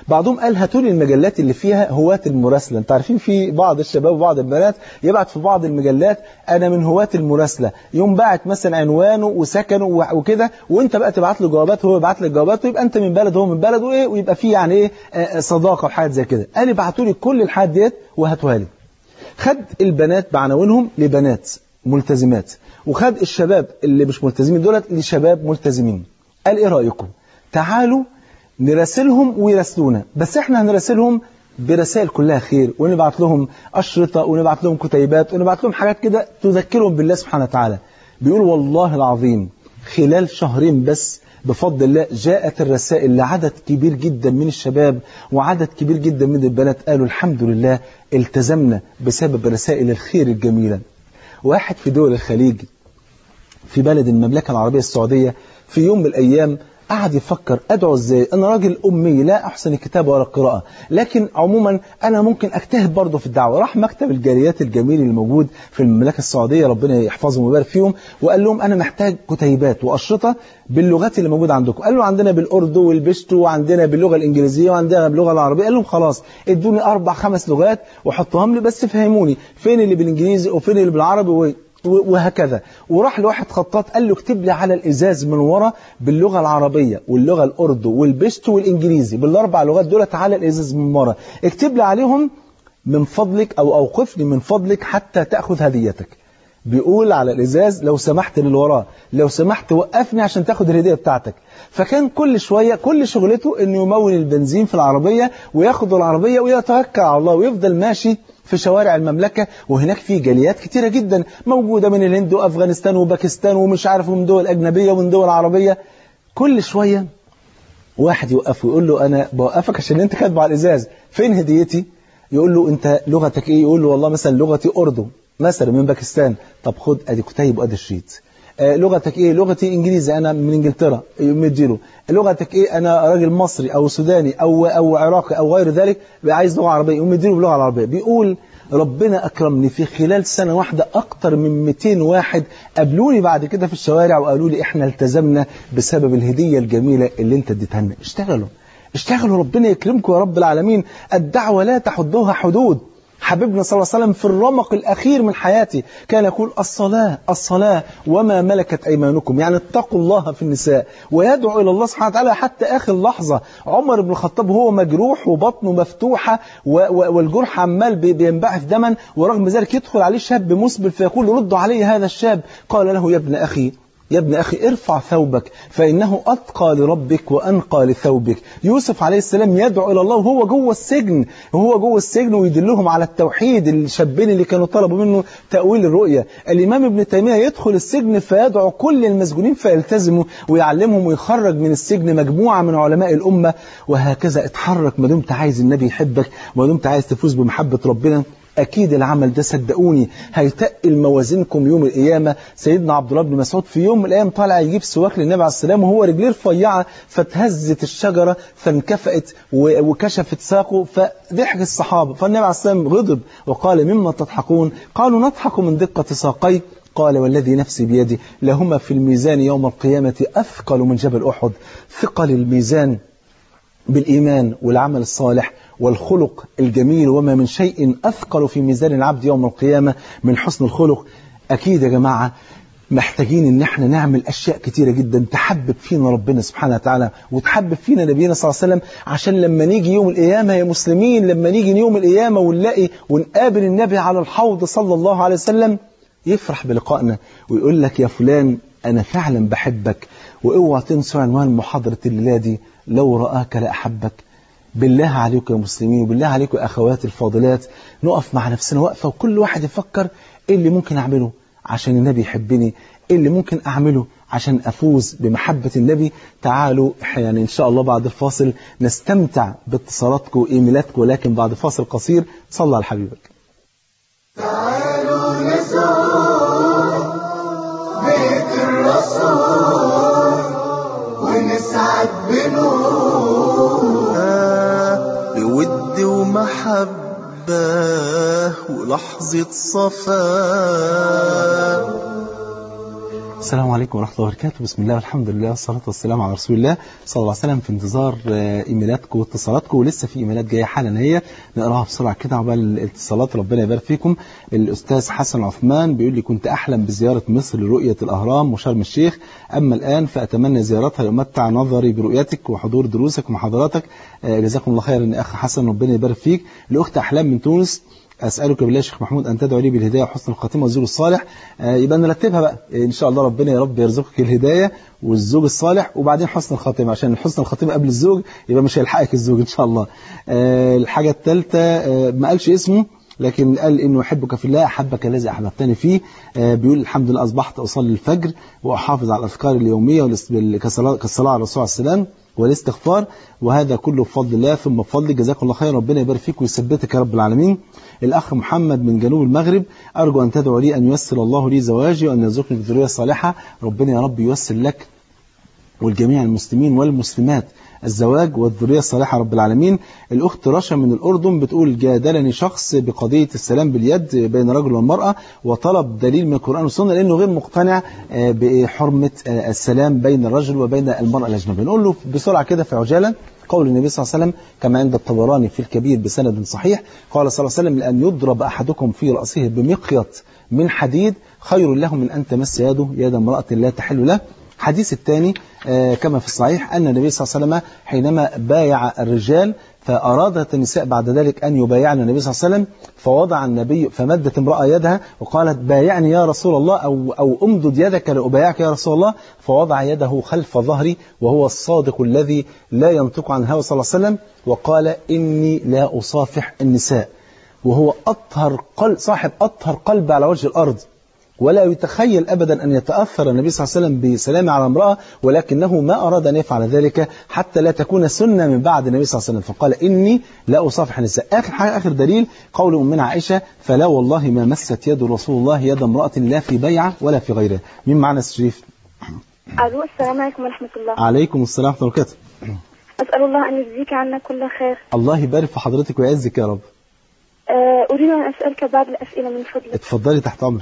بعضهم قال هاتوا لي المجلات اللي فيها هواة المراسلة. انتوا عارفين في بعض الشباب وبعض البنات يبعت في بعض المجلات انا من هواة المراسلة، يوم باعت مثلا عنوانه وسكنه وكده، وانت بقى تبعت له جوابات هو يبعت لك جوابات، ويبقى انت من بلد وهو من بلد، وايه ويبقى في يعني ايه صداقة وحاجات زي كده. قال ابعتوا لي كل الحاجات ديت وهاتوها لي. خد البنات بعناوينهم لبنات ملتزمات، وخد الشباب اللي مش ملتزمين دولت لشباب ملتزمين. قال ايه رأيكم؟ تعالوا نراسلهم ويراسلونا، بس احنا هنراسلهم برسائل كلها خير، ونبعت لهم أشرطة ونبعت لهم كتيبات ونبعت لهم حاجات كده تذكرهم بالله سبحانه وتعالى. بيقول والله العظيم خلال شهرين بس بفضل الله جاءت الرسائل لعدد كبير جدا من الشباب وعدد كبير جدا من البنات، قالوا الحمد لله التزمنا بسبب رسائل الخير الجميلة. واحد في دول الخليج في بلد المملكة العربية السعودية في يوم من الأيام قعد يفكر أدعو إزاي؟ أنا راجل أمي لا أحسن الكتابة ولا القراءة، لكن عموما أنا ممكن أجتهد برضه في الدعوة. راح مكتب الجاليات الجميل الموجود في المملكة السعودية ربنا يحفظهم ويبارك فيهم، وقال لهم أنا محتاج كتيبات وأشرطة باللغات اللي موجودة عندكم. قال له عندنا بالأردو والبشتو وعندنا باللغة الإنجليزية وعندنا باللغة العربية. قال لهم خلاص ادوني 4-5 لغات وحطوهم لي، بس فهموني فين اللي بالإنجليزي وفين اللي بالعربي وهكذا. وراح لواحد خطاط قال له اكتب لي على الإزاز من ورا باللغة العربية واللغة الأردو والبشتو والإنجليزي، بالأربع لغات دولت على الإزاز من ورا، اكتب لي عليهم من فضلك أو أوقفني من فضلك حتى تأخذ هديتك. بيقول على الإزاز لو سمحت للي وراه لو سمحت وقفني عشان تاخد الهدية بتاعتك. فكان كل شوية كل شغلته انه يمول البنزين في العربية وياخد العربية ويتوكل على الله ويفضل ماشي في شوارع المملكة. وهناك في جاليات كتيرة جدا موجودة من الهند وأفغانستان وباكستان ومش عارف من دول أجنبية ومن دول عربية. كل شوية واحد يوقف ويقول له أنا بوقفك عشان أنت كاتبه على الإزاز، فين هديتي؟ يقول له أنت لغتك إيه؟ يقول له والله مثلا لغتي أردو مثلا من باكستان. طب خد أدي كتيب وأدي الشريط. لغتك ايه؟ لغتي انجليزي انا من انجلترا. مديله. لغتك ايه؟ انا راجل مصري او سوداني او عراقي او غير ذلك عايز لغه عربيه، ومديله باللغه العربيه. بيقول ربنا اكرمني في خلال سنه واحده اكتر من 200 واحد قابلوني بعد كده في الشوارع وقالوا لي احنا التزمنا بسبب الهديه الجميله اللي انت اديتها لنا. اشتغلوا ربنا يكرمكم يا رب العالمين. الدعوه لا تحدها حدود. حبيبنا صلى الله عليه وسلم في الرمق الأخير من حياته كان يقول الصلاة وما ملكت أيمانكم، يعني اتقوا الله في النساء، ويدعو إلى الله سبحانه وتعالى حتى آخر لحظة. عمر بن الخطاب هو مجروح وبطنه مفتوحة والجرح عمال بينبعث دما، ورغم ذلك يدخل عليه شاب مسبل فيقول ردوا علي هذا الشاب. قال له يا ابن أخي ارفع ثوبك فإنه أتقى لربك وأنقى لثوبك. يوسف عليه السلام يدعو إلى الله وهو جوه السجن ويدلهم على التوحيد. الشابين اللي كانوا طلبوا منه تأويل الرؤيا. الإمام ابن تيمية يدخل السجن فيدعو كل المسجونين فيلتزموا ويعلمهم ويخرج من السجن مجموعة من علماء الأمة. وهكذا اتحرك ما دمت عايز النبي يحبك وما دمت عايز تفوز بمحبة ربنا. أكيد العمل ده صدقوني هيتقل موازينكم يوم القيامة. سيدنا عبد الله بن مسعود في يوم من الأيام طالع يجيب سواك للنبي عليه السلام وهو رجليه رفيعة، فتهزت الشجرة فانكفأت وكشفت ساقه فضحك الصحابة. فالنبي عليه السلام غضب وقال مما تضحكون؟ قالوا نضحك من دقة ساقيك. قال والذي نفسي بيدي لهما في الميزان يوم القيامة أثقل من جبل أحد. ثقل الميزان بالإيمان والعمل الصالح والخلق الجميل، وما من شيء أثقل في ميزان العبد يوم القيامة من حسن الخلق. أكيد يا جماعة محتاجين ان احنا نعمل اشياء كتيرة جدا تحبب فينا ربنا سبحانه وتعالى وتحبب فينا نبينا صلى الله عليه وسلم، عشان لما نيجي يوم القيامة يا مسلمين، لما نيجي يوم القيامة ونقابل النبي على الحوض صلى الله عليه وسلم يفرح بلقائنا ويقول لك يا فلان أنا فعلا بحبك. واوعى تنسوا عنوان محاضرة الليلة دي لو رآك لأحبك. بالله عليكم يا مسلمين وبالله عليكم يا أخواتي الفاضلات نقف مع نفسنا وقفة وكل واحد يفكر إيه اللي ممكن أعمله عشان النبي يحبني، إيه اللي ممكن أعمله عشان أفوز بمحبة النبي. تعالوا يعني إن شاء الله بعد الفاصل نستمتع باتصالاتكم وإيميلاتكم، ولكن بعد فاصل قصير صلى على حبيبك. تعالوا نزور بيت الرسول ونسعد بنور بود ومحبة ولحظة صفاء. السلام عليكم ورحمة الله وبركاته. بسم الله والحمد لله والصلاة والسلام على رسول الله صلى الله عليه وسلم. في انتظار ايميلاتكم واتصالاتكم، ولسه في ايميلات جاية حالا هي نقراها بسرعة كده عقبال الاتصالات. ربنا يبارك فيكم. الأستاذ حسن عثمان بيقول لي كنت أحلم بزيارة مصر لرؤية الأهرام وشرم الشيخ، أما الآن فأتمنى زيارتها لأمتع نظري برؤيتك وحضور دروسك ومحاضراتك. جزاكم الله خيرا يا أخ حسن، ربنا يبارك فيك. الأخت أحلام من تونس، أسألك بالله شيخ محمود أن تدعو لي بالهداية وحسن الخاتمة والزوج الصالح. يبقى نرتبها بقى إن شاء الله، ربنا يا رب يرزقك الهداية والزوج الصالح وبعدين حسن الخاتمة، عشان حسن الخاتمة قبل الزوج يبقى مش هيلحقك الزوج إن شاء الله. الحاجة الثالثة ما قالش اسمه لكن قال إنه يحبك في الله أحبك الذي أحببتني فيه. بيقول الحمد لله أصبحت أصلي الفجر وأحافظ على الأذكار اليومية كالصلاة على الرسول عليه السلام والاستغفار، وهذا كله بفضل الله ثم بفضل. جزاكم الله خير، ربنا يبارك فيك ويثبتك يا رب العالمين. الأخ محمد من جنوب المغرب، أرجو أن تدعو لي أن ييسر الله لي زواجي وأن يرزقني بذرية صالحة. ربنا يا رب ييسر لك والجميع المسلمين والمسلمات الزواج والذرية الصالحة رب العالمين. الأخت رشا من الأردن بتقول جادلني شخص بقضية السلام باليد بين الرجل والمرأة وطلب دليل من القرآن والسنة لأنه غير مقتنع بحرمة السلام بين الرجل وبين المرأة الأجنبية. نقول له بسرعة كده في عجالة قول النبي صلى الله عليه وسلم كما عند الطبراني في الكبير بسند صحيح، قال صلى الله عليه وسلم لأن يضرب أحدكم في رأسه بمقيط من حديد خير له من أن تمس يد امرأة لا تحل له. حديث الثاني كما في الصحيح أن النبي صلى الله عليه وسلم حينما بايع الرجال فأرادت النساء بعد ذلك أن يبايعن النبي صلى الله عليه وسلم، فوضع النبي فمدت امرأة يدها وقالت بايعني يا رسول الله أو أمدد يدك لأبايعك يا رسول الله، فوضع يده خلف ظهري وهو الصادق الذي لا ينطق عن الهوى صلى الله عليه وسلم وقال إني لا أصافح النساء، وهو صاحب أطهر قلب على وجه الأرض، ولا يتخيل أبدا أن يتأثر النبي صلى الله عليه وسلم بسلامه على امرأة، ولكنه ما أراد أن يفعل ذلك حتى لا تكون سنة من بعد النبي صلى الله عليه وسلم، فقال إني لا أصافح النساء. آخر دليل قول أمنا عائشة فلا والله ما مست يد رسول الله يد امرأة لا في بيعة ولا في غيرها. مين معنا الشريف؟ ألو، السلام عليكم ورحمة الله. عليكم السلام ورحمة الله وبركاته. أسأل الله أن يجزيك عنا كل خير. الله يبارك في حضرتك ويعزك يا رب. أريد أن أسألك بعض الأسئلة من فضلك. اتفضلي تحت أمرك.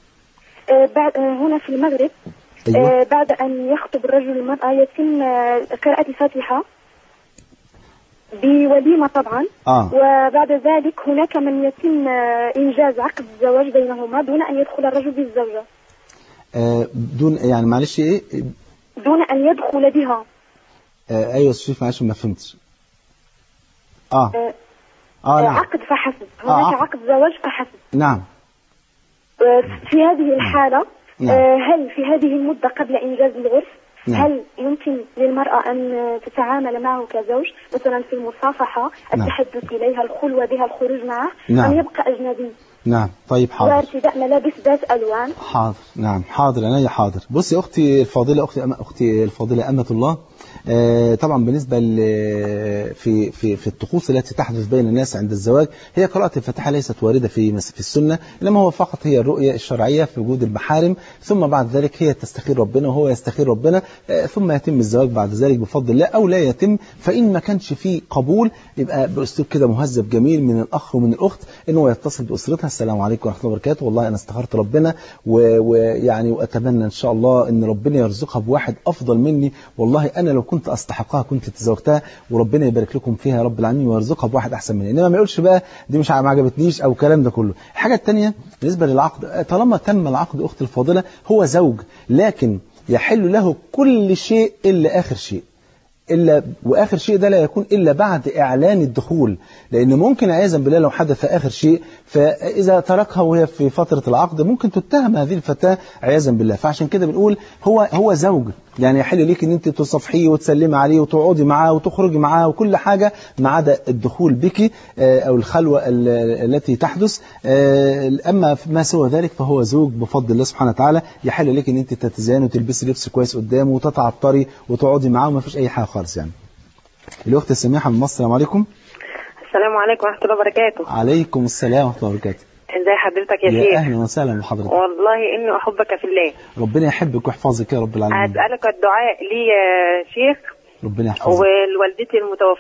بعد هنا في المغرب أيوة. بعد أن يخطب الرجل المرأة يتم قراءة الفاتحة بوليمة طبعا وبعد ذلك هناك من يتم إنجاز عقد الزواج بينهما دون أن يدخل الرجل بالزوجة. دون يعني معلش إيه؟ دون أن يدخل بها. أيوة شوف معلش ما فهمتش. نعم. عقد فحسب، هناك عقد زواج فحسب. نعم. في هذه الحالة هل في هذه المدة قبل إنجاز العرس هل يمكن للمرأة أن تتعامل معه كزوج مثلا في المصافحة التحدث إليها الخلوة بها الخروج معه أم يبقى أجنبي؟ نعم طيب حاضر. وارتداء ملابس ذات ألوان. حاضر نعم حاضر أنا حاضر. بصي أختي الفاضلة أختي الفاضلة أمة الله، طبعا بالنسبة في الطقوس التي تحدث بين الناس عند الزواج هي قراءة الفاتحة ليست واردة في السنة، إنما هو فقط هي الرؤية الشرعية في وجود المحارم، ثم بعد ذلك هي تستخير ربنا وهو يستخير ربنا، ثم يتم الزواج بعد ذلك بفضل الله أو لا يتم. فإن ما كانش فيه قبول يبقى بأسلوب كده مهذب جميل من الأخ ومن الأخت إنه يتصل بأسرتها السلام عليكم ورحمة الله وبركاته، والله أنا استخرت ربنا ويعني وأتمنى إن شاء الله إن ربنا يرزقها بواحد أفضل مني، والله أنا لو كنت أستحقها كنت تزوجتها وربنا يبارك لكم فيها يا رب العالمين ويرزقها بواحد أحسن مني. إنما ما يقولش بقى دي مش ما عجبتنيش أو الكلام ده كله. الحاجة الثانية بالنسبة للعقد، طالما تم العقد أختي الفاضلة هو زوج، لكن يحل له كل شيء إلا آخر شيء، وآخر شيء ده لا يكون إلا بعد إعلان الدخول، لأن ممكن عياذا بالله لو حدث آخر شيء فإذا تركها وهي في فترة العقد ممكن تتهم هذه الفتاة عياذا بالله. فعشان كده بنقول هو زوج، يعني يحل ليك ان انت تصفحيه وتسلمي عليه وتقعدي معاه وتخرجي معاه وكل حاجة ما عدا الدخول بك او الخلوة التي تحدث. اما ما سوى ذلك فهو زوج بفضل الله سبحانه وتعالى، يحل ليك ان انت تتزيني وتلبسي لبس كويس قدامه وتتعطري وتقعدي معاه وما فيش اي حاجة خالص. يعني الاخت السميحة من مصر، السلام عليكم. السلام عليكم ورحمة الله وبركاته. عليكم السلام ورحمة الله وبركاته. ازي حضرتك يا شيخ؟ اهلا وسهلا بحضرتك. والله اني احبك في الله. ربنا يحبك ويحفظك يا رب العالمين. اسالك الدعاء لي يا شيخ. ربنا يحفظك. ووالدتي المتوفيه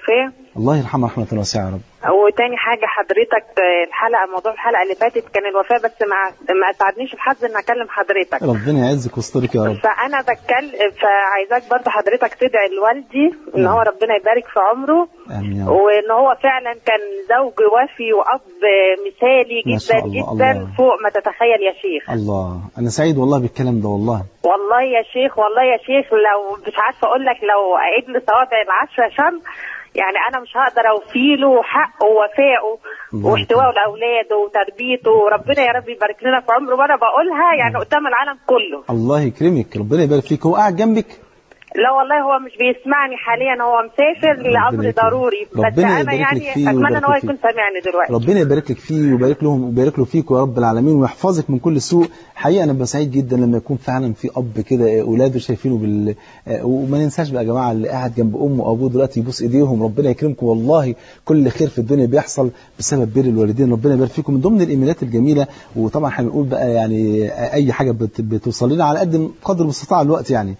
الله يرحمه رحمة واسعة يا رب. وتاني حاجة حضرتك، موضوع الحلقة اللي فاتت كان الوفاة، بس ما اسعدنيش الحظ ان اكلم حضرتك. ربنا يعزك ويسترك يا رب. فانا فعايزاك برضه حضرتك تدعي لوالدي ان هو ربنا يبارك في عمره. امين. وان هو فعلا كان زوج وفي واب مثالي جدا جدا فوق ما تتخيل يا شيخ. الله، انا سعيد والله بالكلام ده والله. والله يا شيخ لو مش عارفه اقول لك، لو اعيد لي صوابع العشرة شم يعني انا مش هقدر اوفيله حقه ووفائه واحتوائه لاولاده وتربيته. ربنا يا رب يبارك لنا في عمره، وانا بقولها يعني قدام العالم كله. الله يكرمك، ربنا يبارك فيك. هو قاعد جنبك؟ لا والله هو مش بيسمعني حاليا، هو مسافر لامر ضروري، بس انا يعني اتمنى ان هو يكون سامعني دلوقتي. ربنا يبارك لك فيه ويبارك لهم ويبارك له فيك يا رب العالمين، ويحفظك من كل سوء. حقيقه انا ببقى سعيد جدا لما يكون فعلا في اب كده اولاده شايفينه وما ننساش بقى يا جماعه اللي قاعد جنب امه وابوه دلوقتي يبوس ايديهم. ربنا يكرمكم والله، كل خير في الدنيا بيحصل بسبب بر الوالدين. ربنا يبارك فيكم. من ضمن الايميلات الجميله، وطبعا هنقول بقى يعني اي حاجه بتوصل لنا على قدر المستطاع الوقت يعني.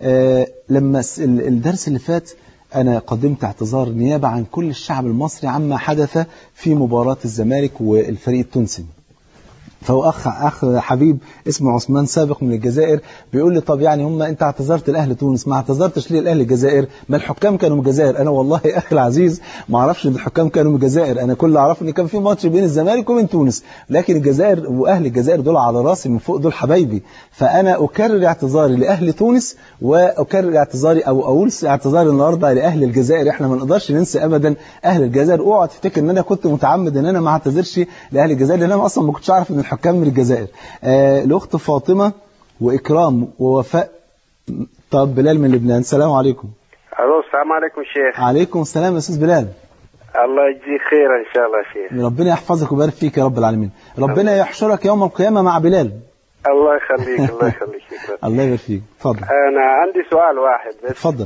لما الدرس اللي فات أنا قدمت اعتذار نيابة عن كل الشعب المصري عما حدث في مباراة الزمالك والفريق التونسي. فهو أخ حبيب اسمه عثمان سابق من الجزائر بيقول لي طب يعني أنت اعتذرت لأهل تونس، ما اعتذرتش ليه لأهل الجزائر؟ ما الحكام كانوا من الجزائر. أنا والله أخي العزيز ما أعرفش إن الحكام كانوا من الجزائر، أنا كل أعرف إن كان في ماتش بين الزمالك وبين تونس، لكن الجزائر وأهل الجزائر دول على راسي من فوق، دول حبايبي. فأنا أكرر اعتذاري لأهل تونس، وأكرر اعتذاري أو أقول اعتذاري النهارده لأهل الجزائر. إحنا ما نقدرش ننسى أبدا أهل الجزائر. اوعى تفتكر إن أنا كنت متعمد إن أنا ما اعتذرش لأهل الجزائر، لأن أنا أصلا ما كنتش أعرف إن الحكام من الجزائر. الأخت فاطمة وإكرام ووفاء. طب بلال من لبنان، السلام عليكم. الو، السلام عليكم شيخ. عليكم السلام يا أستاذ بلال. الله يجزيك خير إن شاء الله شيخ. ربنا يحفظك ويبارك فيك يا رب العالمين. ربنا يحشرك يوم القيامة مع بلال. الله يخليك الله يخليك. الله يبارك فيك. اتفضل. أنا عندي سؤال واحد بس. اتفضل.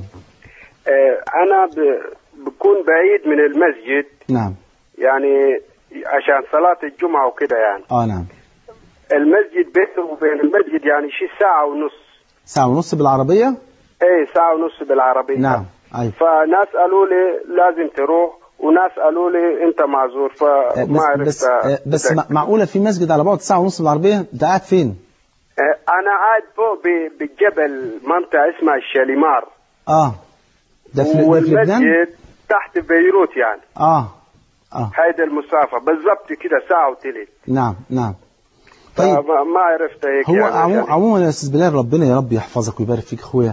أنا بكون بعيد من المسجد. نعم. يعني عشان صلاة الجمعة وكده يعني. نعم. المسجد بينه وبين المسجد يعني ساعة ونص. ساعة ونص بالعربية؟ ايه ساعة ونص بالعربية. نعم. أيوة. فناس قالوا لي لازم تروح، وناس قالوا لي انت معذور، فما عرفت. بس معقولة في مسجد على بعد ساعة ونص بالعربية؟ انت قاعد فين؟ انا قاعد فوق بالجبل، منطقة اسمها الشاليمار. ده في لبنان؟ والمسجد تحت بيروت يعني. هيدا المسافة بالضبط كده ساعة وثلث. نعم. طيب ما عرفت هيك. هو يعني عموما يا استاذ بلال ربنا يا رب يحفظك ويبارك فيك اخويا.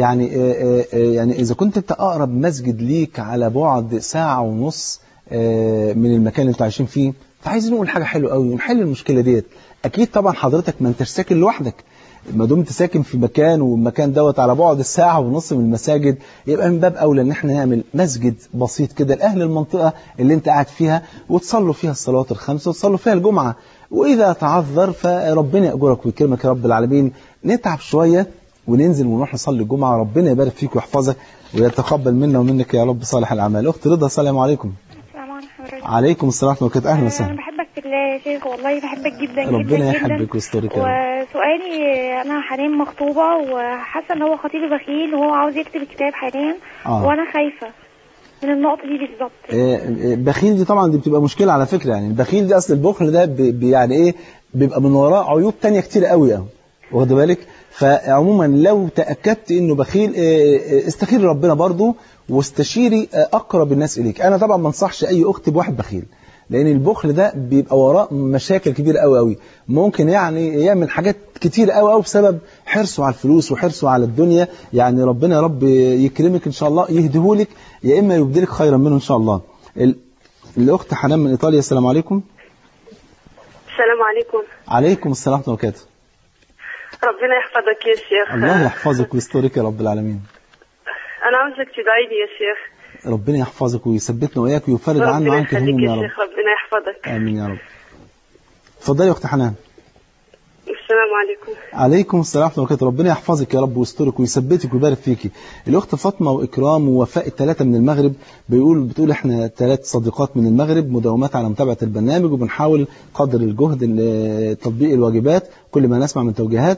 يعني اذا كنت انت اقرب مسجد ليك على بعد ساعة ونص من المكان اللي انتوا عايشين فيه، فعايزين نقول حاجة حلوة قوي ونحل المشكلة ديت. اكيد طبعا حضرتك ما انتش ساكن لوحدك، ما دمت ساكن في مكان والمكان دوت على بعد ساعة ونص من المساجد، يبقى من باب أولى ان احنا نعمل مسجد بسيط كده لأهل المنطقة اللي انت قاعد فيها، وتصلوا فيها الصلوات الخمس وتصلوا فيها الجمعة. وإذا تعذر فربنا يأجرك ويكرمك يا رب العالمين. نتعب شوية وننزل ونروح نصلي الجمعة. ربنا يبارك فيك ويحفظك ويتقبل منا ومنك يا رب صالح الأعمال. أخت رضا، السلام عليكم. عليكم السلام ورحمة الله وبركاته. أهلا وسهلا. أنا بحبك في الله يا شيخ، والله بحبك جدا ربنا يحبك ويسترك. وسؤالي أنا حاليا مخطوبة وحاسة إن هو خطيبي بخيل وهو عاوز يكتب كتاب حاليا وأنا خايفة من النقطة دي بالظبط. بخيل دي طبعا دي بتبقى مشكلة على فكرة. يعني البخيل دي أصل البخل ده يعني إيه، بيبقى من وراه عيوب تانية كتير قوي واخد بالك. فعموما لو تأكدت إنه بخيل استخيري ربنا برضو واستشيري أقرب الناس إليك. أنا طبعا ما انصحش أي أخت بواحد بخيل، لأن البخل ده بيبقى وراه مشاكل كبيرة قوي. ممكن يعني يعمل حاجات كتير قوي بسبب حرصه على الفلوس وحرصه على الدنيا. يعني ربنا يا رب يكرمك إن شاء الله، يهديهولك يا إما يبدلك خيرا منه إن شاء الله. الأخت حنان من إيطاليا، السلام عليكم. السلام عليكم. عليكم السلام ورحمة الله وبركاته. ربنا يحفظك يا شيخ. الله يحفظك ويسترك يا رب العالمين. أنا عاوزك تدعي لي يا شيخ. ربنا يحفظك ويثبتنا وإياك ويفرج عنا وعنك الهموم يا رب. ربنا يحفظك. آمين يا رب. اتفضلي يا أخت حنان. السلام عليكم. عليكم السلام ورحمة الله وبركاته. ربنا يحفظك يا رب ويسترك ويثبتك ويبارك فيكي. الأخت فاطمة وإكرام ووفاء الثلاثة من المغرب بتقول إحنا 3 صديقات من المغرب مداومات على متابعة البرنامج، وبنحاول قدر الجهد تطبيق الواجبات كل ما نسمع من توجيهات،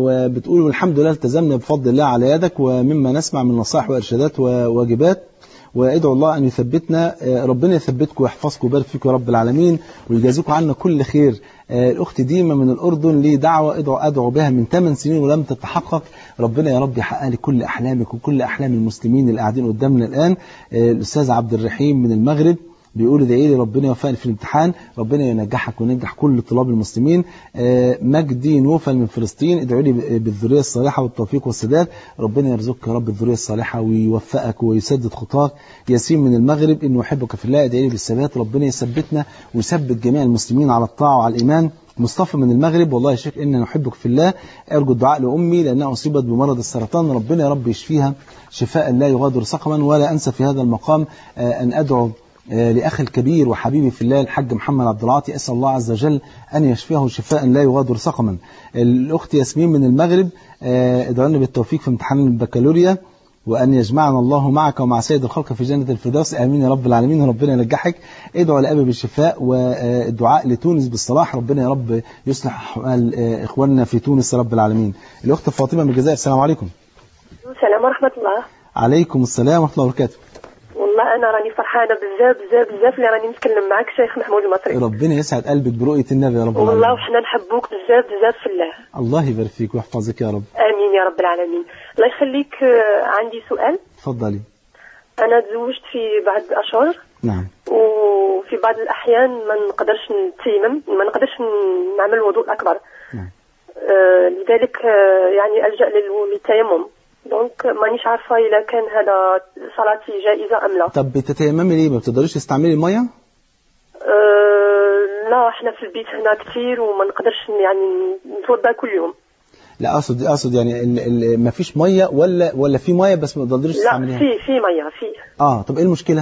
وبتقول الحمد لله التزمنا بفضل الله على يدك ومما نسمع من نصائح وإرشادات وواجبات، وادعوا الله أن يثبتنا. ربنا يثبتكم ويحفظكم ويبارك فيكم يا رب العالمين ويجازيكم عنا كل خير. الأخت ديما من الأردن لي دعوة أدعو بها من 8 سنين ولم تتحقق. ربنا يا رب يحقق لي كل أحلامك وكل أحلام المسلمين اللي قاعدين قدامنا الآن. الأستاذ عبد الرحيم من المغرب بيقول ادعي لي ربنا يوفقني في الامتحان، ربنا ينجحك وينجح كل طلاب المسلمين. مجدي نوفل من فلسطين ادعوا لي بالذريه الصالحه والتوفيق والسداد، ربنا يرزقك يا رب الذريه الصالحه ويوفقك ويسدد خطاك. ياسين من المغرب انه يحبك في الله ادعي لي بالثبات، ربنا يثبتنا ويثبت جميع المسلمين على الطاعه وعلى الايمان. مصطفى من المغرب والله يا شيخ إننا نحبك في الله، أرجو الدعاء لأمي لأنها أصيبت بمرض السرطان، ربنا يا رب يشفيها شفاء لا يغادر سقما. ولا أنسى في هذا المقام أن أدعو لأخي الكبير وحبيبي في الله الحاج محمد عبد العاطي، أسأل الله عز وجل أن يشفيه شفاء لا يغادر سقما. الأخت ياسمين من المغرب ادعوا لنا بالتوفيق في امتحان البكالوريا وأن يجمعنا الله معك ومع سيد الخلق في جنة الفردوس، آمين يا رب العالمين وربنا ينجحك. ادعوا لأبي بالشفاء والدعاء لتونس بالصلاح، ربنا يا رب يصلح أحوال إخواننا في تونس يا رب العالمين. الأخت فاطمة من الجزائر، السلام عليكم. السلام ورحمة الله. عليكم السلام ورحمة الله وبركاته. والله أنا راني فرحانة بزاف اللي راني نتكلم معك شيخ محمود المصري. ربنا يسعد قلبك برؤية النبي يا رب العالمين. والله وحنا نحبوك بزاف في الله. الله يبارك فيك ويحفظك يا رب. آمين يا رب العالمين. الله يخليك. عندي سؤال. تفضلي. أنا تزوجت في بعض الأشهر. نعم. وفي بعض الأحيان ما نقدرش نتيمم، ما نقدرش نعمل الوضوء الأكبر. نعم. لذلك يعني ألجأ للتيمم. دونك مانيش عارفة إذا كان هذا صلاتي جائزة أم لا. طب بتتيممي ليه؟ ما بتقدريش تستعملي المية؟ لا احنا في البيت هنا كتير وما نقدرش يعني نتوضا كل يوم. لا اقصد يعني ما فيش ميه ولا في ميه بس ما تقدريش تستعمليها؟ لا في ميه في. طب ايه المشكله؟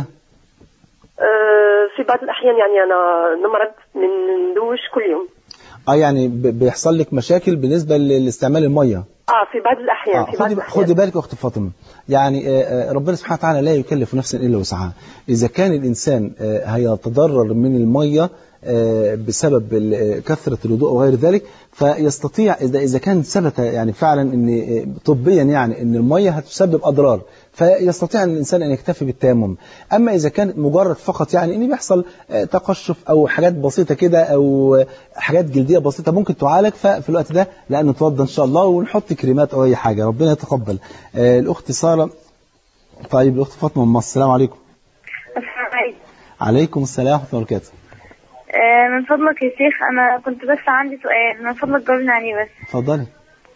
في بعض الاحيان يعني انا نمرض من ندوش كل يوم. يعني بيحصل لك مشاكل بالنسبه لاستعمال الميه؟ في بعض الاحيان. خدي بالك اخت فاطمه، يعني ربنا سبحانه وتعالى لا يكلف نفسا الا وسعها. اذا كان الانسان هيتضرر من الميه بسبب كثرة الوضوء وغير ذلك فيستطيع إذا كان ثبت يعني فعلا إن طبيا يعني إن المية هتسبب أضرار فيستطيع الإنسان أن يكتفي بالتيمم. أما إذا كان مجرد فقط يعني إن بيحصل تقشف أو حاجات بسيطة كده أو حاجات جلدية بسيطة ممكن تعالج، ففي الوقت ده لا نتوضى إن شاء الله ونحط كريمات أو أي حاجة، ربنا يتقبل. الأخت سارة. طيب الأخت فاطمة من مصر، السلام عليكم. عليكم السلام ورحمة الله وبركاته. من فضلك يا شيخ أنا كنت بس عندي سؤال، من فضلك جاوبني عليه بس. اتفضلي.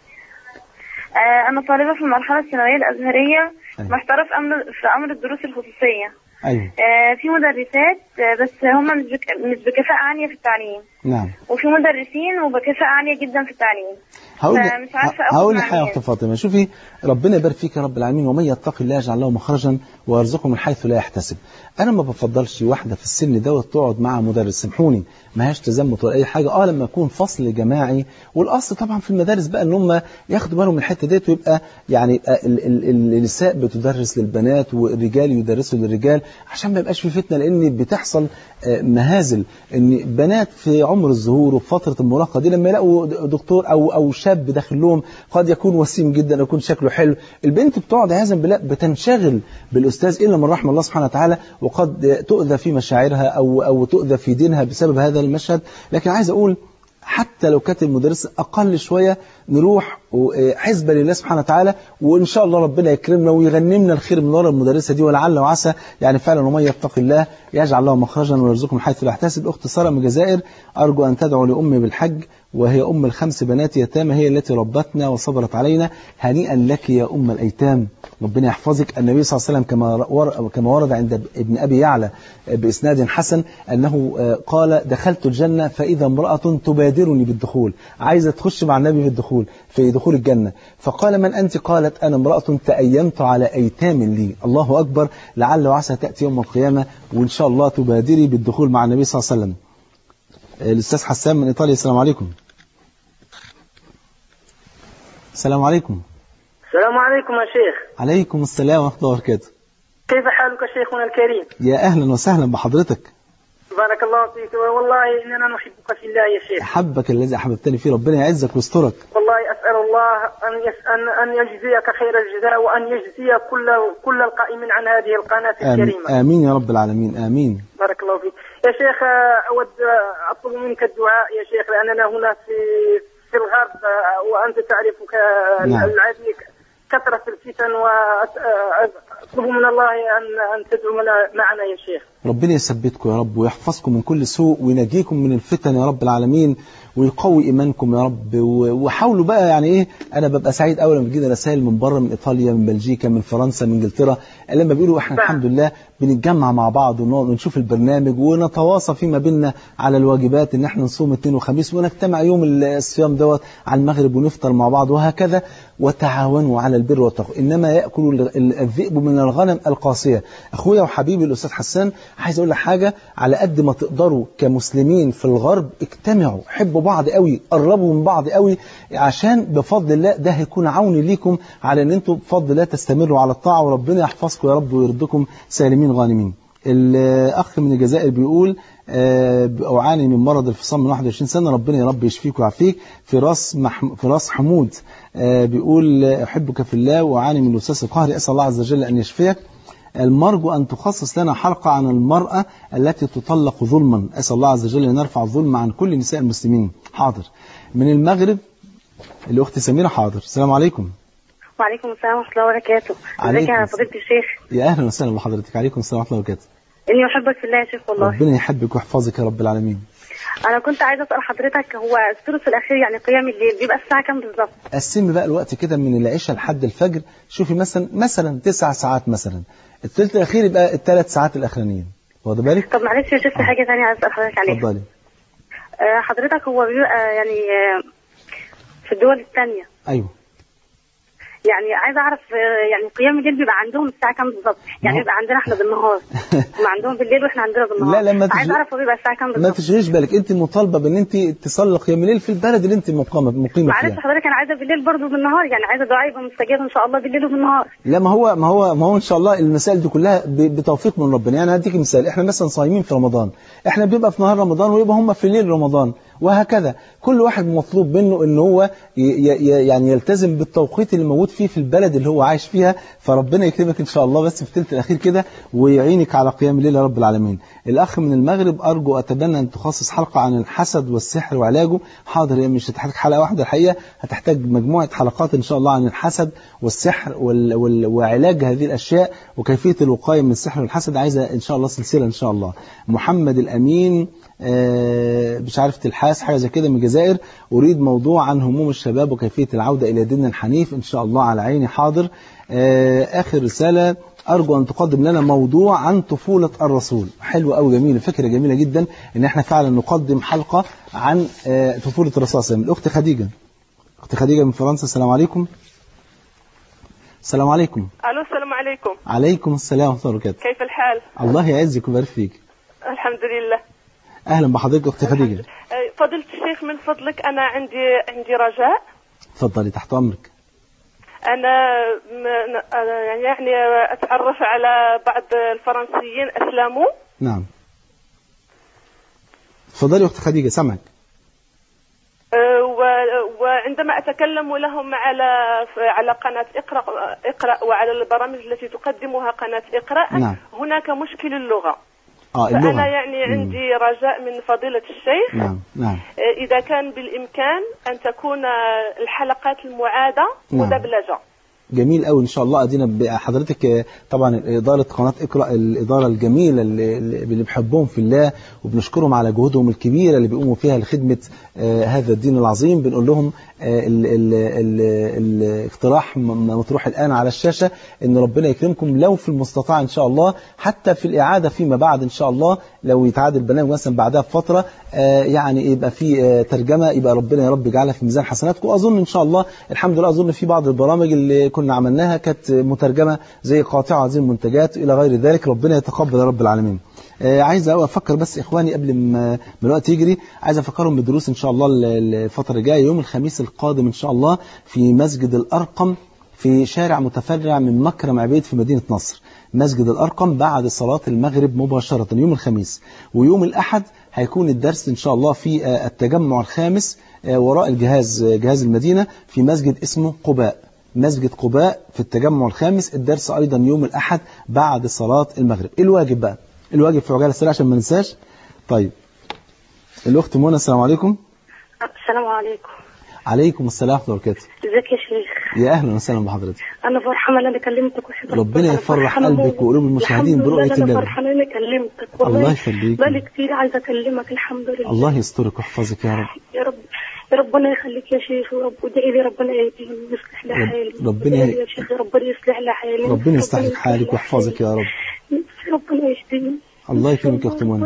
أنا طالبة في المرحلة الثانوية الأزهرية. أيوة. محتارة في أمر الدروس الخصوصية. أيوة. في مدرسات بس هم مش بكفاءة عالية في التعليم. نعم. وفي مدرسين وبكفاءة عالية جدا في التعليم. هقول لك حاجة يا أخت فاطمة، شوفي ربنا يبارك فيك يا رب العالمين، ومن يتق الله يجعل له مخرجا ويرزقه من حيث لا يحتسب. أنا ما بفضلش واحدة في السن دوت تقعد مع مدرس، سامحوني ما هياش تزمت ولا أي حاجة، لما يكون فصل جماعي، والأصل طبعا في المدارس بقى إن هم ياخدوا بالهم من الحتة ديت، ويبقى يعني النساء بتدرس للبنات والرجال يدرسوا للرجال عشان ما يبقاش في فتنة، لأن بتحصل مهازل إن بنات في عمر الظهور وفي فترة المراهقة دي لما يلاقوا دكتور أو شاب داخل لهم قد يكون وسيم جدا أو يكون شكله حلو، البنت بتقعد عياذا بالله بتنشغل بالأستاذ إلا من رحم الله سبحانه وتعالى، وقد تؤذى في مشاعرها أو تؤذى في دينها بسبب هذا المشهد. لكن عايز أقول حتى لو كانت المدرسة أقل شوية نروح حسبة لله سبحانه وتعالى، وإن شاء الله ربنا يكرمنا ويغنمنا الخير من وراء المدرسة دي، ولعل وعسى يعني فعلا ومن يتق الله يجعل له مخرجا ويرزقه من حيث لا يحتسب. أخت سارة من الجزائر، أرجو أن تدعو لأمي بالحج وهي أم ال5 بنات يتامى، هي التي ربتنا وصبرت علينا، هنيئا لك يا أم الأيتام، ربنا يحفظك. النبي صلى الله عليه وسلم كما ورد عند ابن أبي يعلى بإسناد حسن أنه قال دخلت الجنة فإذا امرأة تبادرني بالدخول، عايزة تخش مع النبي بالدخول في دخول الجنة، فقال من أنت؟ قالت أنا امرأة تأيمت على أيتام لي. الله أكبر، لعل وعسى تأتي يوم القيامة وإن شاء الله تبادري بالدخول مع النبي صلى الله عليه وسلم. الأستاذ حسان من إيطاليا، السلام عليكم. السلام عليكم. السلام عليكم يا شيخ. عليكم السلام ورحمة الله وبركاته. كيف حالك شيخنا الكريم؟ يا أهلا وسهلا بحضرتك. بارك الله فيك، والله إننا نحبك في الله يا شيخ. أحبك الذي أحببتني فيه، ربنا يعزك ويسترك. والله والله أسأل الله أن يجزيك خير الجزاء وأن يجزي كل القائمين عن هذه القناة الكريمة. آمين يا رب العالمين. آمين. بارك الله فيك يا شيخ. أود أطلب منك الدعاء يا شيخ، لأننا هنا في الغرب وأنت تعرف العديد كثرة الفتن، وأطلب من الله أن تدعو معنا يا شيخ. ربنا يثبتكم يا رب ويحفظكم من كل سوء وينجيكم من الفتن يا رب العالمين ويقوي إيمانكم يا رب. وحاولوا بقى يعني إيه، أنا ببقى سعيد أول لما بيجينا رسائل من بره، من إيطاليا، من بلجيكا، من فرنسا، من إنجلترا، لما بيقولوا إحنا الحمد لله بنتجمع مع بعض ونشوف البرنامج ونتواصى فيما بيننا على الواجبات، إن إحنا نصوم اثنين وخميس ونجتمع يوم الصيام دوت على المغرب ونفطر مع بعض وهكذا. وتعاونوا على البر والتقوى، إنما يأكل الذئب من الغنم القاسية. أخويا وحبيبي الأستاذ حسان، عايز أقول لك حاجة، على قد ما تقدروا كمسلمين في الغرب اجتمعوا، حبوا بعض قوي، قربوا من بعض قوي، عشان بفضل الله ده هيكون عون ليكم على ان انتم بفضل الله تستمروا على الطاعة، وربنا يحفظكم يا رب ويردكم سالمين غانمين. الأخ من الجزائر بيقول أعاني من مرض الفصام من 21 سنة، ربنا يا رب يشفيك ويعافيك. فراس حمود بيقول أحبك في الله وأعاني من الوسواس القهري، أسأل الله عز وجل أن يشفيك. المرجو أن تخصص لنا حلقة عن المرأة التي تطلق ظلما، أسأل الله عز وجل أن يرفع الظلم عن كل نساء المسلمين. حاضر. من المغرب الأخت سميرة. حاضر. السلام عليكم. وعليكم السلام ورحمة الله وبركاته. ازيك يا فضيلة الشيخ؟ يا أهلا وسهلا بحضرتك. عليكم السلام ورحمة الله وبركاته. إني أحبك في الله يا شيخ والله. ربنا يحبك ويحفظك يا رب العالمين. أنا كنت عايزة أسأل حضرتك، هو الثلث الأخير يعني قيام الليل بيبقى الساعة كام بالظبط؟ قسمي بقى الوقت كده من العشاء لحد الفجر، شوفي مثلا 9 ساعات مثلا، الثلث الأخير يبقى ال3 ساعات الأخرانيين، واخد بالك؟ طب معلش يا شيخ في حاجة ثانية عايز أسأل حضرتك عليها. اتفضلي. حضرتك هو بيبقى يعني في الدول الثانية. أيوه. يعني عايز اعرف يعني قيام الليل بيبقى عندهم الساعه كام بالظبط؟ يعني بيبقى عندنا احنا بالنهار هم عندهم بالليل واحنا عندنا بالنهار. لا عايز اعرف هو بيبقى الساعه كام بالظبط. ما تشغليش بالك، انت مطالبه بان انت تصلي قيام الليل في البلد اللي انت مقيمه فيها. معلش حضرتك انا عايزه بالليل برضه بالنهار، يعني عايزه دعاء يبقى مستجاب ان شاء الله بالليل وبالنهار. لا ما هو ان شاء الله المسائل دي كلها بتوفيق من ربنا. يعني هديك مثال، احنا مثلا صايمين في رمضان، احنا بنبقى في نهار رمضان ويبقى هم في ليل رمضان، وهكذا كل واحد مطلوب منه ان هو يعني يلتزم بالتوقيت اللي موجود فيه في البلد اللي هو عايش فيها. فربنا يكرمك ان شاء الله بس في الثلث الاخير كده ويعينك على قيام الليل يا رب العالمين. الاخ من المغرب، ارجو اتمنى ان تخصص حلقه عن الحسد والسحر وعلاجه. حاضر. هي مش هتحتاج حلقه واحده الحقيقه، هتحتاج مجموعه حلقات ان شاء الله عن الحسد والسحر وعلاج هذه الاشياء وكيفيه الوقايه من السحر والحسد. عايزه ان شاء الله سلسله ان شاء الله. محمد الامين مش عارف تلحاس حاجه زي كده من الجزائر، اريد موضوع عن هموم الشباب وكيفيه العوده الى ديننا الحنيف. ان شاء الله على عيني. حاضر. اخر رساله، ارجو ان تقدم لنا موضوع عن طفوله الرسول. حلو قوي، جميل، فكره جميله جدا ان احنا فعلا نقدم حلقه عن طفوله الرسول صلى الله عليه وسلم. الاخت خديجه. اخت خديجه من فرنسا. السلام عليكم. السلام عليكم. الو السلام عليكم. عليكم السلام ورحمه الله وبركاته. كيف الحال؟ الله يعزك ويبارك فيك. الحمد لله. اهلا بحضرتك اخت خديجه. فضيلة الشيخ من فضلك انا عندي رجاء. تفضلي تحت امرك. انا يعني اتعرف على بعض الفرنسيين اسلموا. نعم. تفضلي اخت خديجه سامعك. وعندما أتكلم لهم على قناة اقرأ وعلى البرامج التي تقدمها قناة اقرأ. نعم. هناك مشكل اللغة. اللغة. فأنا يعني عندي رجاء من فضيلة الشيخ. نعم. إذا كان بالإمكان أن تكون الحلقات المعادة مدبلجة. جميل قوي ان شاء الله. ادينا حضرتك طبعا اداره قناه اقرا، الاداره الجميله اللي بنحبهم في الله وبنشكرهم على جهودهم الكبيره اللي بيقوموا فيها لخدمه هذا الدين العظيم. بنقول لهم الاقتراح مطروح الان على الشاشه ان ربنا يكرمكم لو في المستطاع ان شاء الله حتى في الاعاده فيما بعد ان شاء الله، لو يتعاد البرنامج مثلا بعدها بفتره يعني يبقى في ترجمه، يبقى ربنا يا رب يجعلها في ميزان حسناتكم. واظن ان شاء الله الحمد لله اظن في بعض البرامج اللي كنا عملناها كانت مترجمه زي قاطعه هذه المنتجات الى غير ذلك. ربنا يتقبل يا رب العالمين. عايز افكر بس اخواني قبل ما الوقت يجري، عايز افكرهم بالدروس ان شاء الله الفتره الجايه يوم الخميس القادم ان شاء الله في مسجد الارقم في شارع متفرع من مكرم عبيد في مدينه نصر. مسجد الارقم بعد صلاه المغرب مباشره يوم الخميس، ويوم الاحد هيكون الدرس إن شاء الله في التجمع الخامس وراء جهاز المدينة في مسجد اسمه قباء، مسجد قباء في التجمع الخامس. الدرس أيضا يوم الأحد بعد صلاة المغرب. إيه الواجب بقى؟ الواجب في عجالة السريع عشان ما ننساش. طيب الأخت منى، السلام عليكم. السلام عليكم. عليكم السلام ورحمة الله وبركاته. ازيك يا شيخ؟ يا أهلا وسهلا بحضرتك. أنا فرحانة إن أنا كلمتك وحضرتك. ربنا يفرح قلبك وقلوب المشاهدين برؤية النبي. أنا فرحانة إني كلمتك والله. الله يخليك. بقالي كتير عايزة أكلمك. الحمد لله. الله يسترك ويحفظك يا رب. يا رب يا ربنا يخليك يا شيخ، ورب ادعي لي ربنا يهديني ويصلح لي حالي. ربنا يا شيخ ربنا يصلح لي حالي. ربنا يصلح لك حالك ويحفظك يا رب. ربنا يهديني. الله يكرمك يا اخت منى.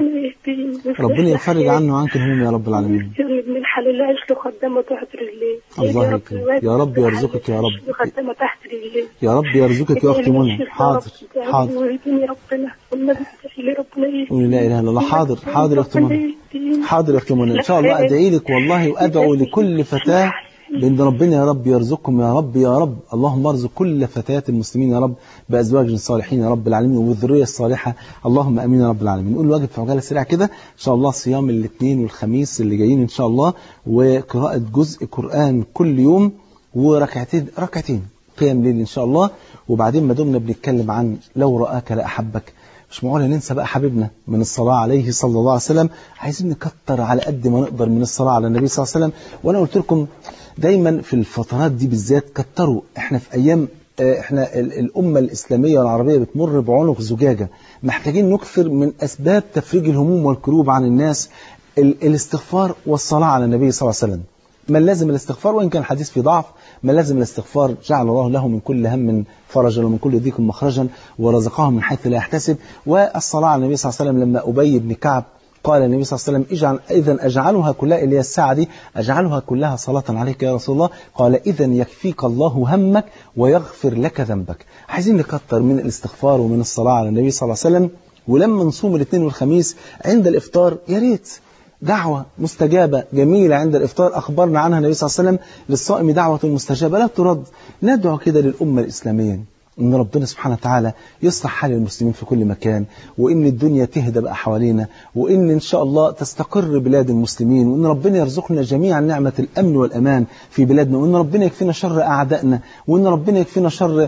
ربنا يفرج عنه وعنك الهموم يا رب العالمين. ابن الحلال عيش له خدامه تحت رجليه. الله يكرمك يا رب، يرزقك يا رب. خدامه تحت رجليه يا رب يرزقك يا اخت منى. حاضر حاضر. ويديني ربنا والنبي تسلي ربنا قولي لا اله الا الله. حاضر حاضر يا اخت منى. حاضر يا اخت منى. ان شاء الله ادعي لك والله، وادعو لكل فتاه بأن ربنا يا رب يرزقكم يا رب يا رب. اللهم ارزق كل فتيات المسلمين يا رب بأزواج صالحين يا رب العالمين وبالذرية الصالحة، اللهم امين يا رب العالمين. نقول الواجب في عجالة سريعة كده ان شاء الله، صيام الاثنين والخميس اللي جايين ان شاء الله، وقراءة جزء قرآن كل يوم، وركعتين قيام ليل ان شاء الله. وبعدين ما دمنا بنتكلم عن لو رآك لأحبك، مش معقول ننسى بقى حبيبنا من الصلاة عليه صلى الله عليه وسلم. عايزين نكتر على قد ما نقدر من الصلاة على النبي صلى الله عليه وسلم. وانا قلت لكم دايما في الفترات دي بالذات كتروا. احنا في ايام احنا الامة الاسلامية والعربية بتمر بعنق زجاجة، محتاجين نكثر من اسباب تفريج الهموم والكروب عن الناس الاستغفار والصلاة على النبي صلى الله عليه وسلم. من لازم الاستغفار وإن كان الحديث في ضعف، من لازم الاستغفار جعل الله له من كل هم فرجا ومن كل ضيق مخرجا ورزقه من حيث لا يحتسب. والصلاة على النبي صلى الله عليه وسلم لما أبي بن كعب قال النبي صلى الله عليه وسلم إذا أجعلها كلها، اللي هي الساعة دي أجعلها كلها صلاة عليك يا رسول الله؟ قال إذا يكفيك الله همك ويغفر لك ذنبك. عايزين نكتر من الاستغفار ومن الصلاة على النبي صلى الله عليه وسلم. ولما نصوم الاثنين والخميس عند الإفطار يا ريت دعوة مستجابة جميلة عند الإفطار أخبرنا عنها النبي صلى الله عليه وسلم، للصائم دعوة مستجابة لا ترد. ندعو كده للأمة الإسلامية إن ربنا سبحانه وتعالى يصلح حال المسلمين في كل مكان، وإن الدنيا تهدى بقى حوالينا، وإن إن شاء الله تستقر بلاد المسلمين، وإن ربنا يرزقنا جميعا نعمة الأمن والأمان في بلادنا، وإن ربنا يكفينا شر أعدائنا، وإن ربنا يكفينا شر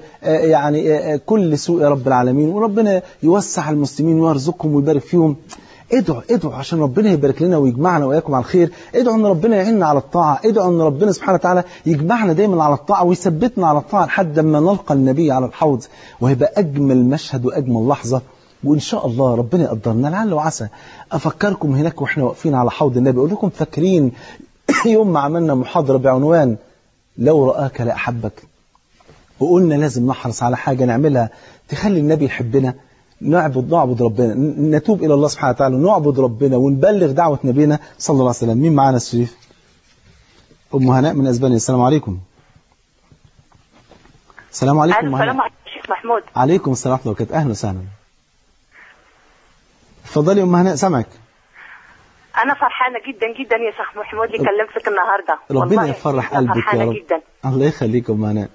كل سوء يا رب العالمين، وربنا يوسع المسلمين ويرزقهم ويبارك فيهم. ادعوا عشان ربنا يبارك لنا ويجمعنا وإياكم على الخير. ادعوا ان ربنا يعيننا على الطاعة، ادعوا ان ربنا سبحانه وتعالى يجمعنا دايما على الطاعة ويثبتنا على الطاعة لحد ما نلقى النبي على الحوض، وهيبقى أجمل مشهد وأجمل لحظة. وإن شاء الله ربنا يقدرنا لعل وعسى. أفكركم هناك وإحنا واقفين على حوض النبي، أقول لكم فاكرين يوم ما عملنا محاضرة بعنوان لو رآك لأحبك، وقلنا لازم نحرص على حاجة نعملها تخلي النبي يحبنا، نعبد ربنا، نتوب إلى الله سبحانه وتعالى، نعبد ربنا ونبلغ دعوة نبينا صلى الله عليه وسلم. مين معانا الشريف؟ أم هناء من أسبانيا. السلام عليكم. السلام عليكم. السلام عليكم شيخ محمود. عليكم السلام ورحمة الله وبركاته. أهلا وسهلا. اتفضلي أم هناء سامعك. أنا فرحانة جدا جدا يا شيخ محمود اللي كلمتك النهاردة. ربنا يفرح قلبك يا رب. جدا. الله يخليك أم هناء.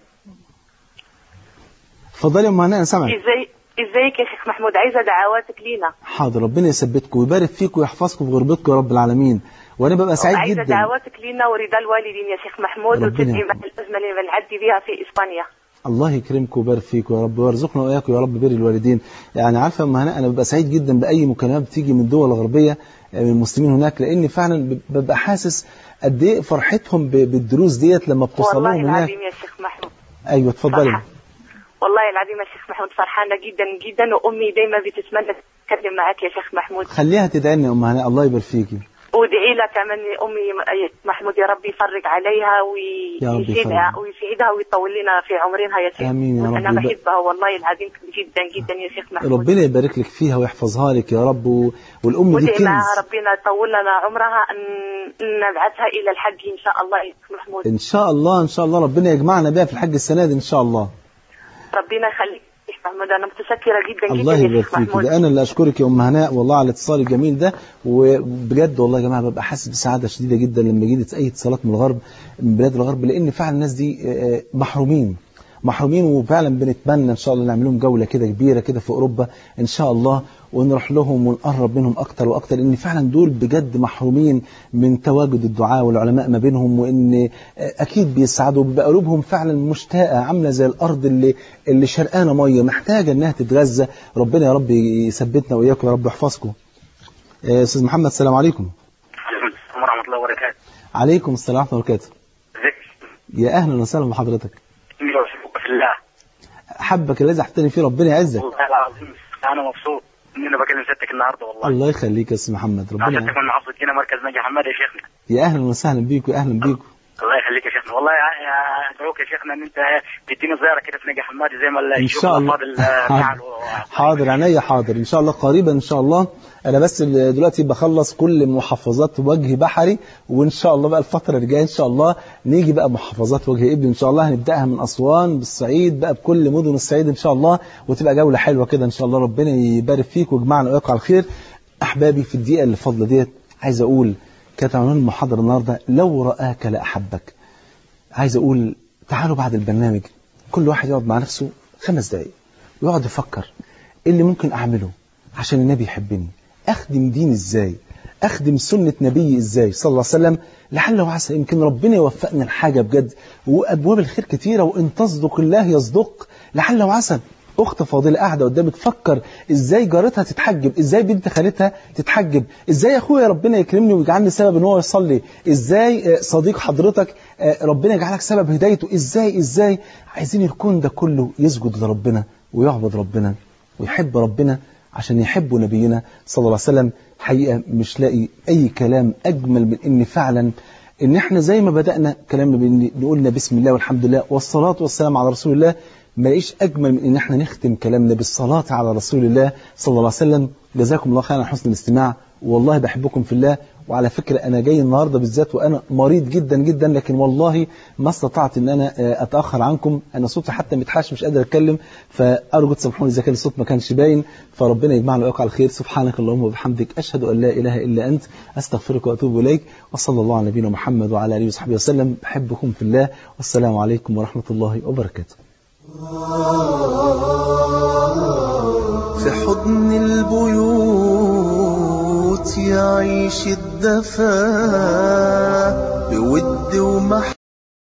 اتفضلي أم هناء سامعك. ازيك يا شيخ محمود؟ عايزة دعواتك لينا. حاضر. ربنا يثبتكم ويبارك فيكم ويحفظكم في غربتكم يا رب العالمين. وانا ببقى سعيد جدا. عايزة دعواتك لينا ورضا الوالدين يا شيخ محمود، وتدعي مع الأزمة اللي بنعدي بيها في إسبانيا. الله يكرمكم ويبارك فيكم يا رب، ويرزقنا وإياكم يا رب بر الوالدين. يعني عارفة أم هناء، أنا ببقى سعيد جدا بأي مكالمات بتيجي من الدول الغربية من المسلمين هناك، لأن فعلا ببقى حاسس قد إيه فرحتهم بالدروس ديت لما بتوصل لهم هناك. والله العظيم يا شيخ محمود. أيوة اتفضلي. والله العظيم يا شيخ محمود فرحانة جدا جدا، وأمي دايما بتتمنى تتكلم معك يا شيخ محمود. خليها تدعيني يا أم هناء، الله يبارك فيكي. وادعي لها كمان أمي محمود يا رب يفرج عليها ويسعدها ويطول لنا في عمرها يا شيخ. آمين يا رب. أنا بحبها والله العظيم جدا جدا يا شيخ محمود. ربنا يبارك لك فيها ويحفظها لك يا رب. والأم دي كنز. ودعي معها ربنا يطول لنا عمرها أن نبعثها إلى الحج إن شاء الله يا شيخ محمود. إن شاء الله إن شاء الله ربنا يجمعنا بها في الحج السنة دي إن شاء الله. ربنا يخليك يا شيخ محمود، أنا متشكرة جدا الله جدا يا شيخ محمود. أنا اللي أشكرك يا أم هناء والله على الاتصال الجميل ده. وبجد والله يا جماعة ببقى حاسس بسعادة شديدة جدا لما يجي أي اتصالات من الغرب، من بلاد الغرب، لأن فعلا الناس دي محرومين، وفعلا بنتمنى ان شاء الله نعمل لهم جوله كده كبيره كده في اوروبا ان شاء الله، ونروح لهم ونقرب منهم اكتر واكتر، لان فعلا دول بجد محرومين من تواجد الدعاء والعلماء ما بينهم، وان اكيد بيسعدوا، بيبقى قلوبهم فعلا مشتاقه، عامله زي الارض اللي شرقانه ميه محتاجه انها تتغذى. ربنا يا رب يثبتنا واياكم يا رب يحفظكم. استاذ محمد السلام عليكم. وعليكم السلام ورحمه الله وبركاته. عليكم السلام ورحمه الله وبركاته. يا اهلا وسهلا بحضرتك. اني بحبك في الله. حبك الذي احتني فيه، ربنا يعزك. والله العظيم انا مبسوط ان انا بكلم سيادتك النهارده والله. الله يخليك يا استاذ محمد، ربنا يعزك. من محافظه هنا مركز نجي حماد يا شيخنا. يا اهلا وسهلا بيك واهلا بيكم. الله يخليك يا شيخنا، والله ادعوك يا شيخنا ان انت تديني زياره كده في نجي حماد زي ما ان شاء الله. حاضر عينيا، حاضر ان شاء الله قريبا ان شاء الله. انا بس دلوقتي بخلص كل محافظات وجه بحري، وان شاء الله بقى الفتره اللي جايه ان شاء الله نيجي بقى محافظات وجه ابلي ان شاء الله. هنبداها من اسوان بالصعيد بقى بكل مدن الصعيد ان شاء الله، وتبقى جوله حلوه كده ان شاء الله. ربنا يبارك فيك ويجمعنا واياكم على الخير. احبابي في الدقيقه اللي فاضله ديت عايز اقول كانت عنوان المحاضره النهارده لو رآك لأحبك. عايز اقول تعالوا بعد البرنامج كل واحد يقعد مع نفسه 5 دقايق ويقعد يفكر ايه اللي ممكن اعمله عشان النبي يحبني، اخدم دين ازاي، اخدم سنة نبي ازاي صلى الله عليه وسلم. لعل وعسى يمكن ربنا يوفقنا الحاجة بجد، وابواب الخير كتيرة، وان تصدق الله يصدق. لعل وعسى اخت فاضله قاعده قدامك تفكر ازاي جارتها تتحجب، ازاي بنت خالتها تتحجب، ازاي اخويا ربنا يكرمني ويجعلني سبب ان هو يصلي، ازاي صديق حضرتك ربنا يجعلك سبب هدايته، ازاي عايزين الكون ده كله يسجد لربنا ويعبد ربنا ويحب ربنا عشان يحبوا نبينا صلى الله عليه وسلم. حقيقه مش لاقي اي كلام اجمل من ان فعلا ان احنا زي ما بدأنا كلامنا بنقولنا بسم الله والحمد لله والصلاة والسلام على رسول الله، ما لقيش أجمل من إن احنا نختم كلامنا بالصلاة على رسول الله صلى الله عليه وسلم. جزاكم الله خيرا على حسن الاستماع، والله بحبكم في الله. وعلى فكرة أنا جاي النهاردة بالذات وأنا مريض جدا جدا، لكن والله ما استطعت إن أنا أتأخر عنكم. أنا صوتي حتى متحاش مش قادر أتكلم، فأرجو تسامحوني إذا كان الصوت ما كانش باين. فربنا يجمعنا ويوقع على الخير. سبحانك اللهم وبحمدك، أشهد أن لا إله إلا أنت، أستغفرك وأتوب إليك. وصلى الله على نبينا محمد وعلى آله وصحبه وسلم. بحبكم في الله، والسلام عليكم ورحمة الله وبركاته. في حضن البيوت يعيش الدفا بود ومحبة